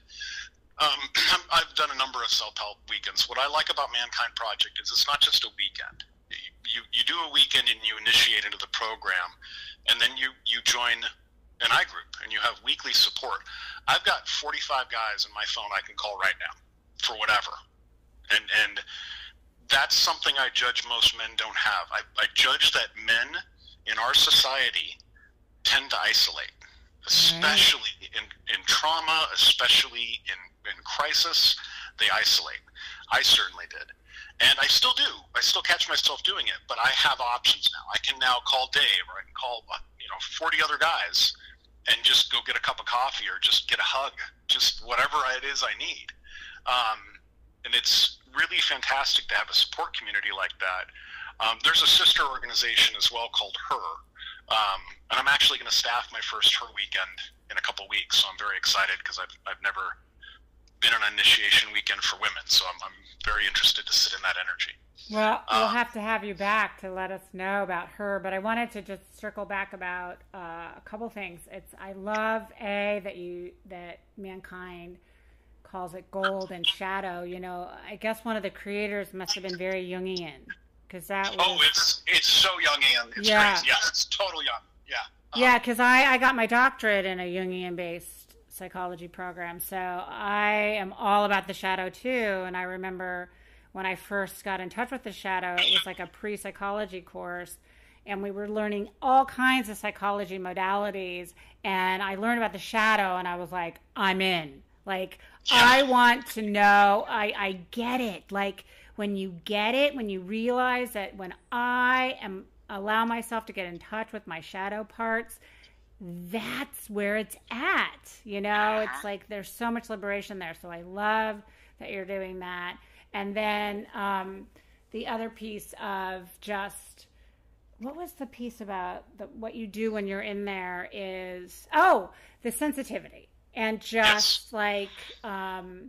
um, I've done a number of self-help weekends. What I like about Mankind Project is it's not just a weekend. You, you do a weekend and you initiate into the program, and then you, you join an I group and you have weekly support. I've got forty-five guys in my phone I can call right now for whatever. And and that's something I judge most men don't have. I, I judge that men in our society tend to isolate, especially right. in, in trauma, especially in, in crisis, they isolate. I certainly did. And I still do. I still catch myself doing it, but I have options now. I can now call Dave, or I can call, you know, forty other guys and just go get a cup of coffee or just get a hug, just whatever it is I need. Um, and it's really fantastic to have a support community like that. Um, there's a sister organization as well called Her, um, and I'm actually going to staff my first Her weekend in a couple weeks, so I'm very excited because I've, I've never been on an initiation weekend for women, so I'm, I'm very interested to sit in that energy. Well, we'll um, have to have you back to let us know about Her, but I wanted to just circle back about uh, a couple things. It's I love a that you that Mankind calls it gold and shadow. You know, I guess one of the creators must have been very Jungian, because that was, oh, it's it's so Jungian. It's yeah. crazy. Yeah, it's total young. Yeah. Um, yeah, because I I got my doctorate in a Jungian based psychology program, so I am all about the shadow too. And I remember when I first got in touch with the shadow, it was like a pre-psychology course, and we were learning all kinds of psychology modalities, and I learned about the shadow, and I was like, I'm in. Like, I want to know, I, I get it. Like, when you get it, when you realize that when I am allow myself to get in touch with my shadow parts, that's where it's at. You know, it's like there's so much liberation there. So I love that you're doing that. And then um, the other piece of just, what was the piece about the, what you do when you're in there is, oh, the sensitivity. And just yes. like um,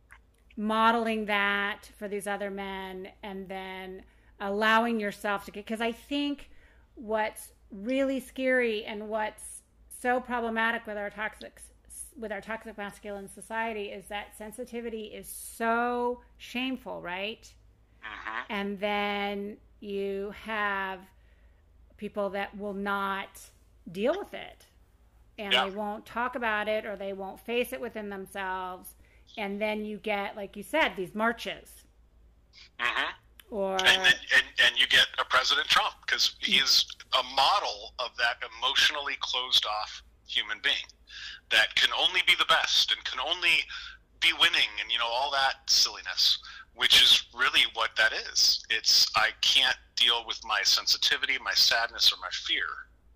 modeling that for these other men, and then allowing yourself to get, because I think what's really scary and what's so problematic with our toxic with our toxic masculine society is that sensitivity is so shameful, right? Uh-huh. And then you have people that will not deal with it, and yeah. they won't talk about it, or they won't face it within themselves. And then you get, like you said, these marches. Uh-huh. Or and, then, and and you get a President Trump, because he's a model of that emotionally closed off human being that can only be the best and can only be winning, and you know, all that silliness, which is really what that is. It's I can't deal with my sensitivity, my sadness, or my fear.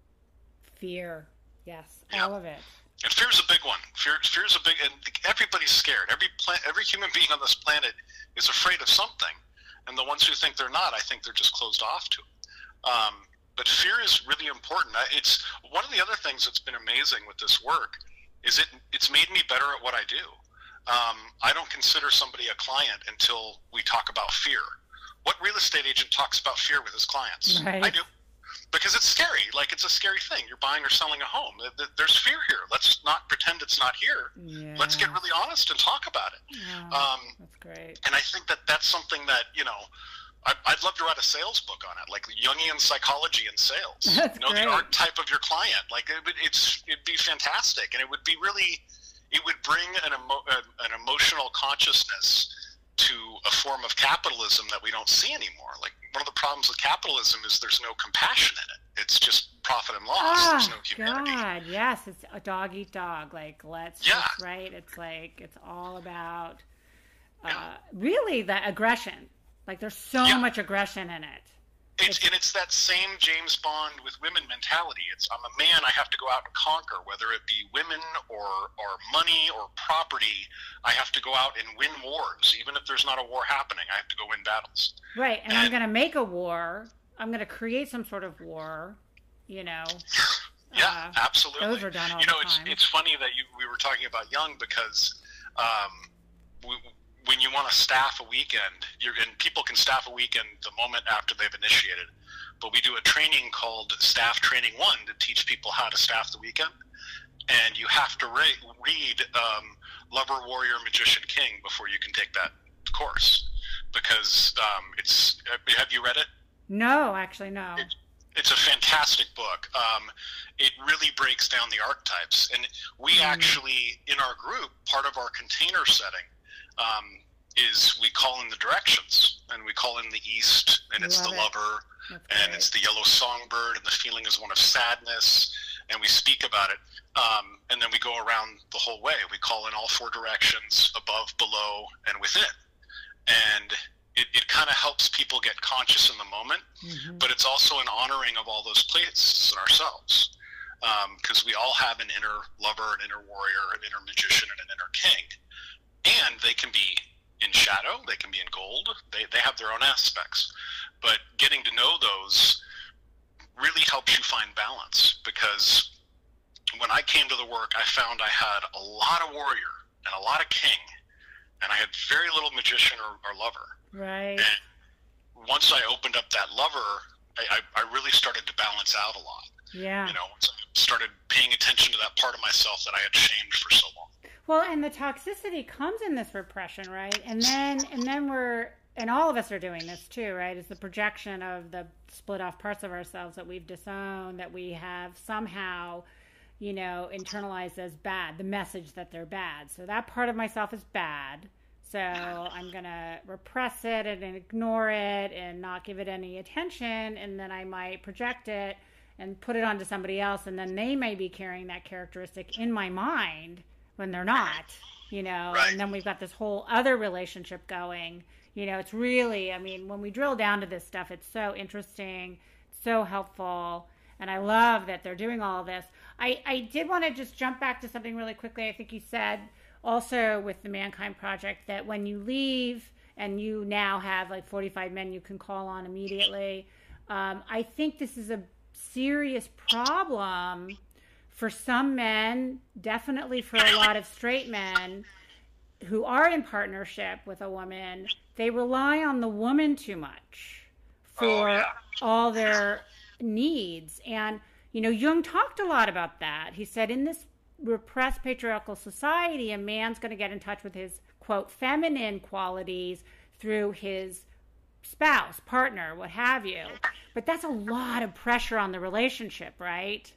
Fear, yes, yeah. all of it. And fear's a big one. Fear, fear's a big, and everybody's scared. Every pla- every human being on this planet is afraid of something. And the ones who think they're not, I think they're just closed off to it. Um, but fear is really important. It's one of the other things that's been amazing with this work is it it's made me better at what I do. Um, I don't consider somebody a client until we talk about fear. What real estate agent talks about fear with his clients? Right. I do. because it's scary. Like, it's a scary thing. You're buying or selling a home. There's fear here. Let's not pretend it's not here. Yeah. Let's get really honest and talk about it. Yeah, um, that's great. And I think that that's something that, you know, I, I'd love to write a sales book on it, like Jungian psychology and sales. That's know great. the archetype of your client. Like, it would, it's, it'd be fantastic. And it would be really, it would bring an, emo, an emotional consciousness to a form of capitalism that we don't see anymore. Like, one of the problems with capitalism is there's no compassion in it. It's just profit and loss. Oh, there's no humanity. God, yes, it's a dog eat dog. Like, let's Yeah. just, right? It's like, it's all about uh, Yeah. really the aggression. Like, there's so Yeah. much aggression in it. It's, and it's that same James Bond with women mentality. It's, I'm a man, I have to go out and conquer, whether it be women or, or money or property. I have to go out and win wars. Even if there's not a war happening, I have to go win battles. Right, and, And- I'm going to make a war. I'm going to create some sort of war, you know. Yeah, Uh, absolutely. those are done all you know, the it's time. it's funny that you we were talking about Jung because um, we, when you want to staff a weekend, you're and people can staff a weekend the moment after they've initiated. But we do a training called Staff Training One to teach people how to staff the weekend, and you have to re- read um, Lover, Warrior, Magician, King before you can take that course because um, it's. Have you read it? No, actually, no. It, it's a fantastic book. Um, it really breaks down the archetypes. And we Mm. actually, in our group, part of our container setting um, is we call in the directions. And we call in the east, and it's Love the it. lover, That's and great. it's the yellow songbird, and the feeling is one of sadness. And we speak about it. Um, and then we go around the whole way. We call in all four directions, above, below, and within. And it, it kind of helps people get conscious in the moment, Mhm. but it's also an honoring of all those places in ourselves. Because um, we all have an inner lover, an inner warrior, an inner magician, and an inner king. And they can be in shadow, they can be in gold, they, they have their own aspects. But getting to know those really helps you find balance, because when I came to the work, I found I had a lot of warrior and a lot of king, and I had very little magician or, or lover. Right. And once I opened up that lover, I, I, I really started to balance out a lot. Yeah. You know, once I started paying attention to that part of myself that I had shamed for so long. Well, and the toxicity comes in this repression, right? And then, and then we're, and all of us are doing this too, right? It's the projection of the split off parts of ourselves that we've disowned, that we have somehow, you know, internalized as bad, the message that they're bad. So that part of myself is bad. So I'm going to repress it and ignore it and not give it any attention. And then I might project it and put it onto somebody else. And then they may be carrying that characteristic in my mind when they're not, you know, Right. and then we've got this whole other relationship going. You know, it's really, I mean, when we drill down to this stuff, it's so interesting, so helpful. And I love that they're doing all of this. I, I did want to just jump back to something really quickly. I think you said also with the Mankind Project that when you leave and you now have like forty-five men you can call on immediately, um, I think this is a serious problem for some men, definitely for a lot of straight men who are in partnership with a woman. They rely on the woman too much for Oh, yeah. all their needs. And, you know, Jung talked a lot about that. He said in this repressed patriarchal society, a man's going to get in touch with his, quote, feminine qualities through his spouse, partner, what have you. But that's a lot of pressure on the relationship, right?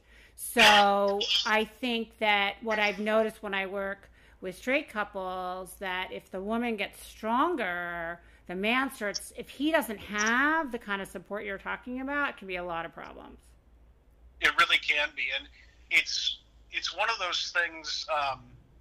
So I think that what I've noticed when I work with straight couples, that if the woman gets stronger, the man starts, if he doesn't have the kind of support you're talking about, it can be a lot of problems. It really can be. And it's it's one of those things, um,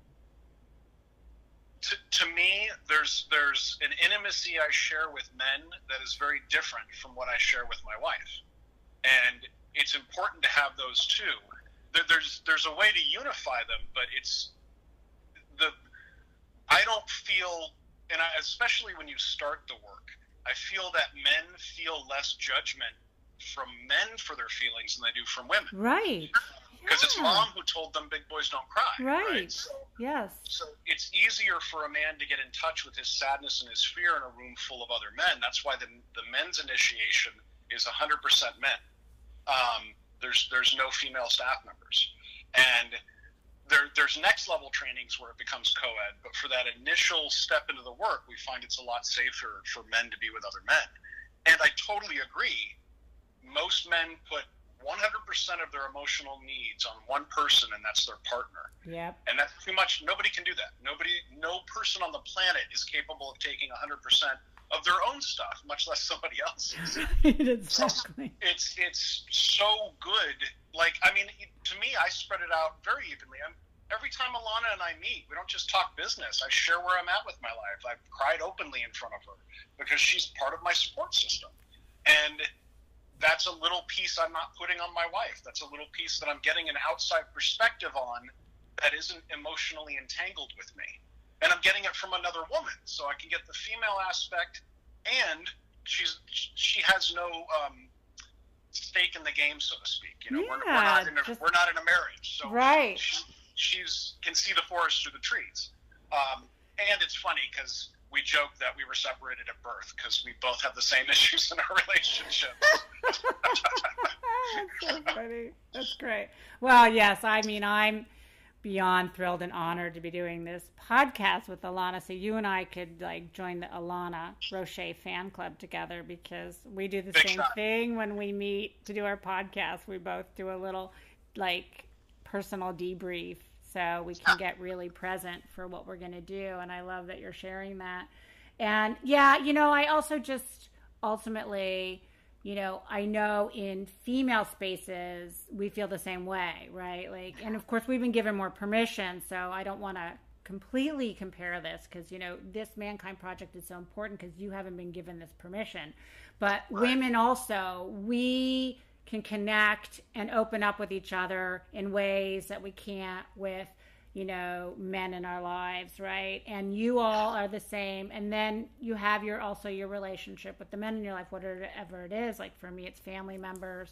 to, to me, there's there's an intimacy I share with men that is very different from what I share with my wife. And it's important to have those two. There, there's there's a way to unify them, but it's the I don't feel, and I, especially when you start the work, I feel that men feel less judgment from men for their feelings than they do from women. Right. Because it's Yeah. mom who told them big boys don't cry. Right. So, Yes. so it's easier for a man to get in touch with his sadness and his fear in a room full of other men. That's why the, the men's initiation is one hundred percent men. um, there's there's no female staff members. And there, there's next level trainings where it becomes co-ed, but for that initial step into the work, we find it's a lot safer for men to be with other men. And I totally agree. Most men put one hundred percent of their emotional needs on one person, and that's their partner. Yep. And that's too much. Nobody can do that. Nobody, no person on the planet is capable of taking one hundred percent of their own stuff, much less somebody else's. Exactly. So it's it's so good. Like, I mean, to me, I spread it out very evenly. I'm, every time Alana and I meet, we don't just talk business. I share where I'm at with my life. I've cried openly in front of her because she's part of my support system. And that's a little piece I'm not putting on my wife. That's a little piece that I'm getting an outside perspective on that isn't emotionally entangled with me. And I'm getting it from another woman, so I can get the female aspect, and she's she has no um, stake in the game, so to speak. You know, yeah, we're, we're not in a, just, we're not in a marriage, so right. she she's can see the forest through the trees. Um, and it's funny because we joke that we were separated at birth because we both have the same issues in our relationship. That's so funny. That's great. Well, yes, I mean, I'm beyond thrilled and honored to be doing this podcast with Alana, so you and I could like join the Alana Roche fan club together, because we do the Big same shot. thing when we meet to do our podcast. We both do a little like personal debrief, so we can get really present for what we're going to do. And I love that you're sharing that. And yeah, you know, I also just ultimately, you know, I know in female spaces, we feel the same way, right? Like, and of course we've been given more permission, so I don't want to completely compare this, because, you know, this Mankind Project is so important because you haven't been given this permission. But Right. women also, we can connect and open up with each other in ways that we can't with, you know, men in our lives, right? And you all are the same. And then you have your also your relationship with the men in your life, whatever it is. Like for me, it's family members.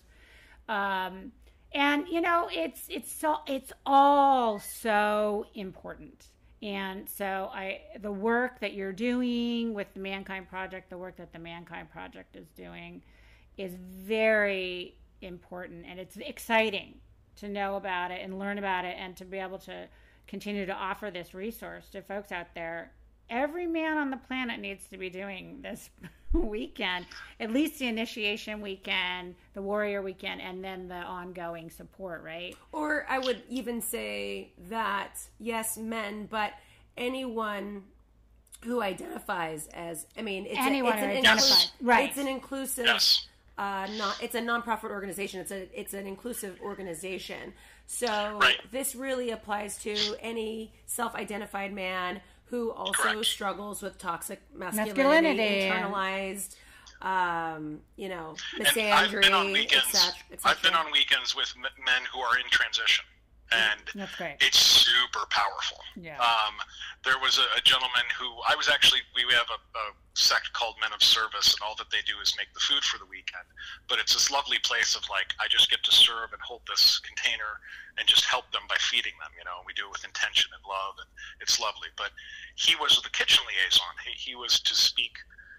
Um, and, you know, it's it's so, it's all so important. And so I the work that you're doing with the Mankind Project, the work that the Mankind Project is doing is very important. And it's exciting to know about it and learn about it, and to be able to continue to offer this resource to folks out there. Every man on the planet needs to be doing this weekend, at least the initiation weekend, the warrior weekend, and then the ongoing support, right? Or I would even say that, yes, men, but anyone who identifies as, I mean, it's, Anyone a, it's who an identifies, inclusive, right. It's an inclusive, Yes. uh, not, it's a nonprofit organization. It's a, it's an inclusive organization. So Right. this really applies to any self-identified man who also Correct. struggles with toxic masculinity, Masculinity. internalized, um, you know, And I've misandry, been on et weekends. cetera, et I've been cetera. on weekends with m- men who are in transition, and That's great. it's super powerful. Yeah. Um, there was a, a gentleman who I was actually. We have a, a sect called Men of Service, and all that they do is make the food for the weekend. But it's this lovely place of like, I just get to serve and hold this container and just help them by feeding them. You know, we do it with intention and love, and it's lovely. But he was the kitchen liaison. He, he was to speak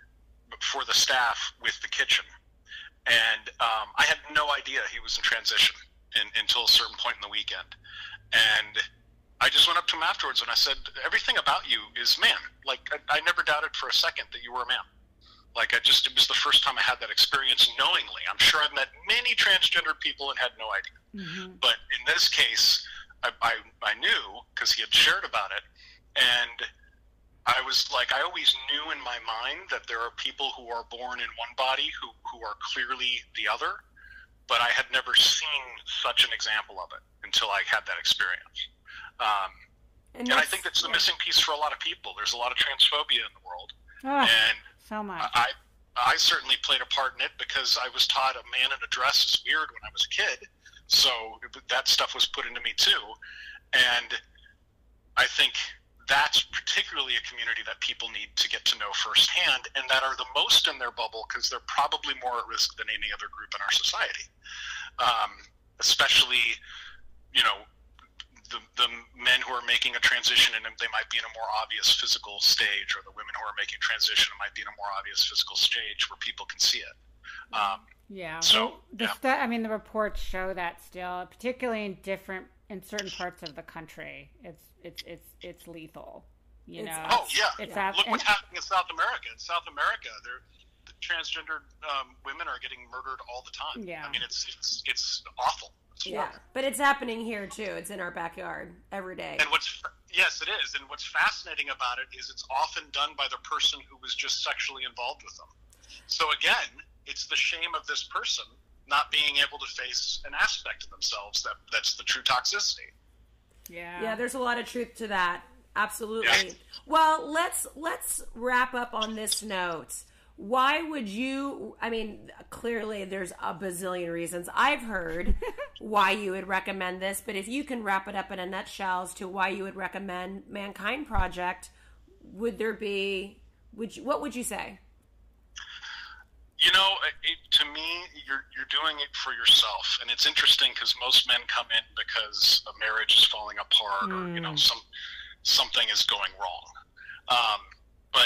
for the staff with the kitchen, and um, I had no idea he was in transition in, until a certain point in the weekend. And I just went up to him afterwards and I said, everything about you is man. Like, I, I never doubted for a second that you were a man. Like, I just, it was the first time I had that experience knowingly. I'm sure I've met many transgender people and had no idea. Mm-hmm. But in this case, I, I, I knew because he had shared about it. And I was like, I always knew in my mind that there are people who are born in one body who, who are clearly the other. But I had never seen such an example of it until I had that experience. Um, and I think that's the missing piece for a lot of people. There's a lot of transphobia in the world. Oh, and so much. I, I certainly played a part in it because I was taught a man in a dress is weird when I was a kid. So that stuff was put into me too. And I think that's particularly a community that people need to get to know firsthand, and that are the most in their bubble because they're probably more at risk than any other group in our society. Um, especially, you know, the, the men who are making a transition and they might be in a more obvious physical stage, or the women who are making transition might be in a more obvious physical stage where people can see it. Um, Yeah. So, Well, the yeah. stu- I mean, the reports show that still, particularly in different, in certain parts of the country, it's it's it's it's lethal. You It's- know. Oh yeah, It's yeah. ab- Look what's and- happening in South America. In South America, they're, the transgendered um, women are getting murdered all the time. Yeah. I mean, it's it's it's awful. It's Yeah, horrible. but it's happening here too. It's in our backyard every day. And what's yes, it is. And what's fascinating about it is it's often done by the person who was just sexually involved with them. So again, it's the shame of this person not being able to face an aspect of themselves that that's the true toxicity. Yeah. Yeah, there's a lot of truth to that. Absolutely. Yeah. Well, let's let's wrap up on this note. Why would you, I mean, clearly there's a bazillion reasons I've heard why you would recommend this, but if you can wrap it up in a nutshell as to why you would recommend Mankind Project, would there be, would you, what would you say? You know, it, to me, you're you're doing it for yourself, and it's interesting because most men come in because a marriage is falling apart, or you know, some something is going wrong. Um, but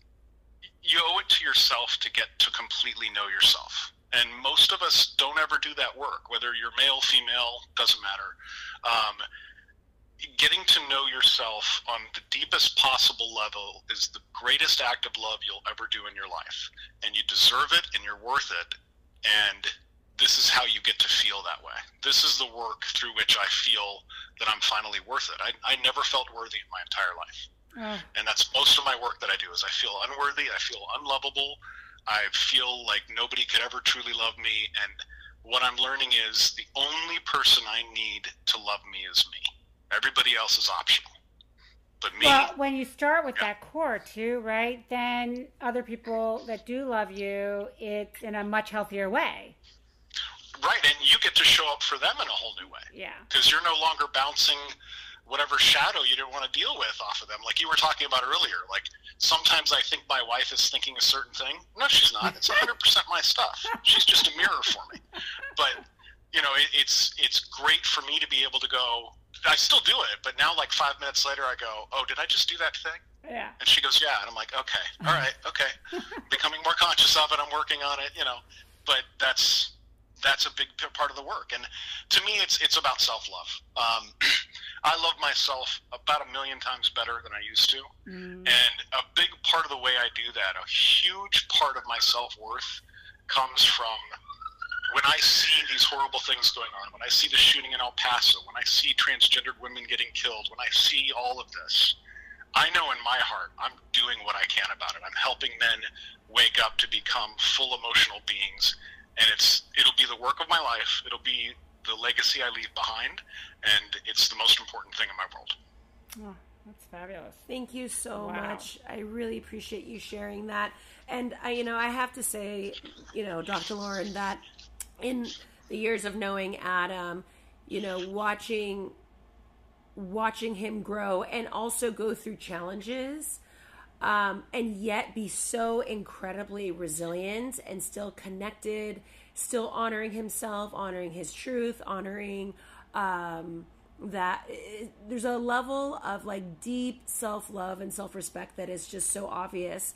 you owe it to yourself to get to completely know yourself, and most of us don't ever do that work. Whether you're male, female, doesn't matter. Um, getting to know yourself on the deepest possible level is the greatest act of love you'll ever do in your life. And you deserve it and you're worth it. And this is how you get to feel that way. This is the work through which I feel that I'm finally worth it. I, I never felt worthy in my entire life. Oh, And that's most of my work that I do is I feel unworthy. I feel unlovable. I feel like nobody could ever truly love me. And what I'm learning is the only person I need to love me is me. Everybody else is optional, but me. well, when you start with that core too, right? Then other people that do love you, it's in a much healthier way. Right, and you get to show up for them in a whole new way. Yeah. Because you're no longer bouncing whatever shadow you didn't want to deal with off of them. Like you were talking about earlier. Like sometimes I think my wife is thinking a certain thing. No, she's not. It's one hundred percent my stuff. She's just a mirror for me. But you know, it, it's it's great for me to be able to go. I still do it, but now like five minutes later, I go, "Oh, did I just do that thing?" Yeah. And she goes, "Yeah," and I'm like, "Okay, all right, okay." Becoming more conscious of it. I'm working on it, you know. But that's that's a big p- part of the work. And to me, it's it's about self love. Um, I love myself about a million times better than I used to, Mm. and a big part of the way I do that, a huge part of my self worth, comes from when I see these horrible things going on, when I see the shooting in El Paso, when I see transgendered women getting killed, when I see all of this, I know in my heart I'm doing what I can about it. I'm helping men wake up to become full emotional beings, and it's it'll be the work of my life. It'll be the legacy I leave behind, and it's the most important thing in my world. Oh, that's fabulous. Thank you so Wow. much. I really appreciate you sharing that. And I, you know, I have to say, you know, Doctor Lauren, that in the years of knowing Adam, you know, watching watching him grow and also go through challenges, um, and yet be so incredibly resilient and still connected, still honoring himself, honoring his truth, honoring um, that eh, there's a level of like deep self-love and self-respect that is just so obvious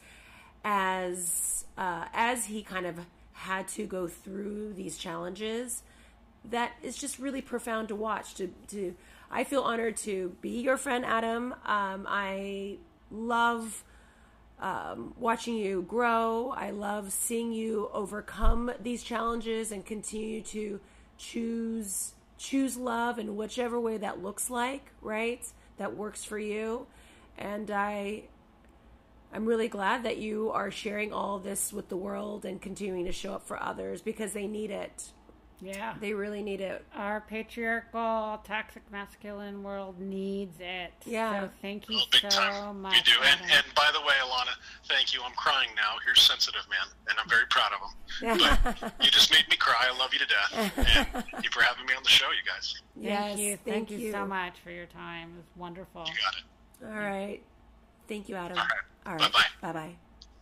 as uh, as he kind of had to go through these challenges. That is just really profound to watch. To, to I feel honored to be your friend, Adam. Um, I love um, watching you grow. I love seeing you overcome these challenges and continue to choose choose love in whichever way that looks like, right? That works for you. And I I'm really glad that you are sharing all this with the world and continuing to show up for others because they need it. Yeah. They really need it. Our patriarchal, toxic masculine world needs it. Yeah. So thank you Oh, big so time. much. You do. And, Adam. and by the way, Alana, thank you. I'm crying now. You're a sensitive man, and I'm very proud of him. But you just made me cry. I love you to death. And thank you for having me on the show, you guys. Thank Yes, you. thank Thank, you. you. so much for your time. It was wonderful. You got it. All right. Thank you, Adam. All right. All right. Bye-bye. Bye-bye.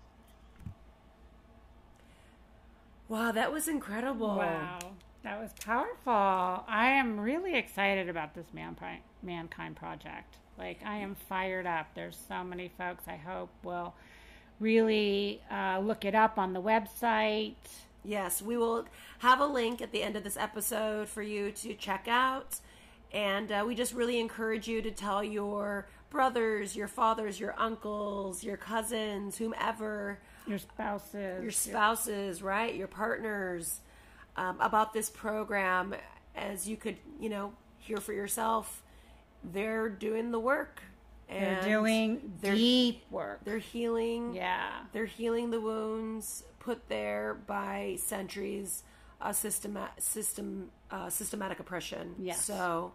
Wow, that was incredible. Wow. That was powerful. I am really excited about this Manpi- Mankind Project. Like, I am fired up. There's so many folks I hope will really uh, look it up on the website. Yes, we will have a link at the end of this episode for you to check out. And uh, we just really encourage you to tell your brothers, your fathers, your uncles, your cousins, whomever. Your spouses. Your spouses, right? Your partners um, about this program, as you could, you know, hear for yourself. They're doing the work. And they're doing they're, deep work. They're healing. Yeah. They're healing the wounds put there by centuries of system, system, uh, systematic oppression. Yes. So,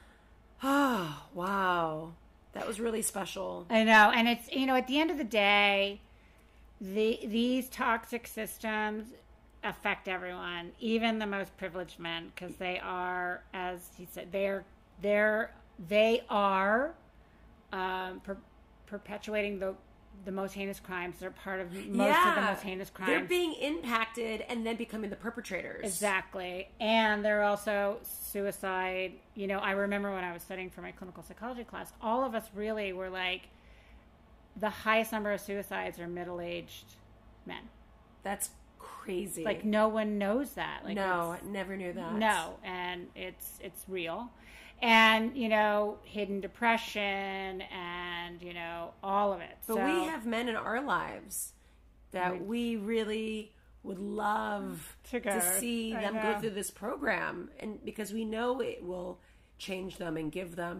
oh, wow. That was really special. I know. And it's, you know, at the end of the day, the these toxic systems affect everyone, even the most privileged men, because they are, as he said, they're, they're, they are um, per- perpetuating the the most heinous crimes. They're part of most yeah, of the most heinous crimes. They're being impacted and then becoming the perpetrators. Exactly. And they're also suicide. You know, I remember when I was studying for my clinical psychology class, all of us really were like, the highest number of suicides are middle-aged men. That's crazy. Like, no one knows that. Like, no, I never knew that. No, and it's it's real. And, you know, hidden depression and, you know, all of it. But so, we have men in our lives that right. we really would love to, to see I them know. go through this program. And because we know it will change them and give them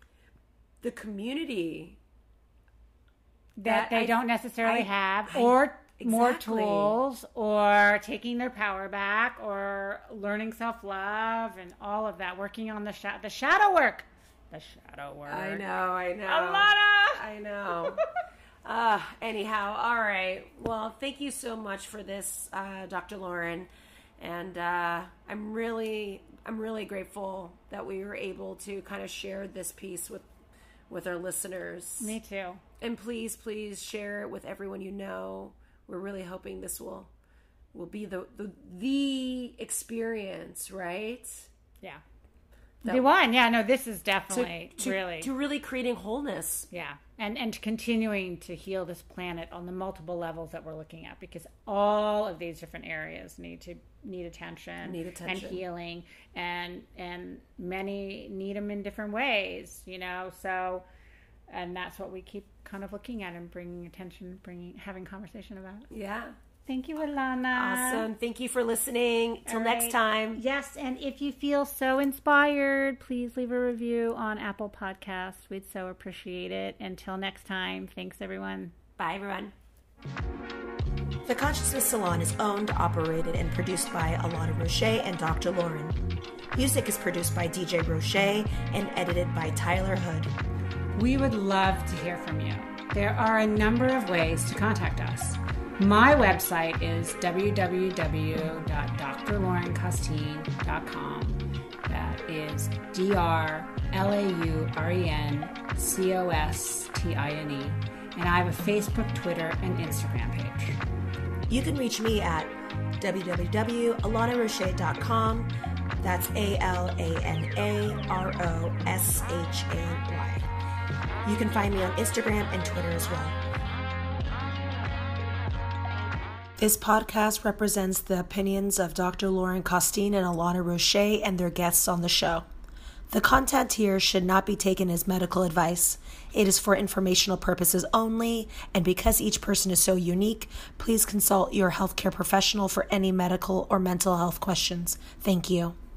the community that, that they I, don't necessarily I, have I, or exactly. more tools or taking their power back or learning self-love and all of that, working on the sh- the shadow work. The shadow work. I know, I know. Alana! I know. uh, anyhow, all right. Well, thank you so much for this, uh, Doctor Lauren. And uh, I'm really, I'm really grateful that we were able to kind of share this piece with, with our listeners. Me too. And please, please share it with everyone you know. We're really hoping this will will be the the, the experience, right? Yeah. That, the one, yeah, no, this is definitely to, to, really to really creating wholeness. Yeah. And and continuing to heal this planet on the multiple levels that we're looking at, because all of these different areas need to need attention, need attention. and healing, and and many need them in different ways, you know. So, and that's what we keep kind of looking at and bringing attention, bringing having conversation about. Yeah. Thank you, Alana. Awesome. Thank you for listening. Till right. next time. Yes, and if you feel so inspired, please leave a review on Apple Podcasts. We'd so appreciate it. Until next time, thanks, everyone. Bye, everyone. The Consciousness Salon is owned, operated, and produced by Alana Roche and Doctor Lauren. Music is produced by D J Roche and edited by Tyler Hood. We would love to hear from you. There are a number of ways to contact us. My website is w w w dot d r lauren costine dot com. That is D R L A U R E N C O S T I N E. And I have a Facebook, Twitter, and Instagram page. You can reach me at w w w dot alana roche dot com. That's A L A N A R O S H A Y. You can find me on Instagram and Twitter as well. This podcast represents the opinions of Doctor Lauren Costine and Alana Roche and their guests on the show. The content here should not be taken as medical advice. It is for informational purposes only, and because each person is so unique, please consult your healthcare professional for any medical or mental health questions. Thank you.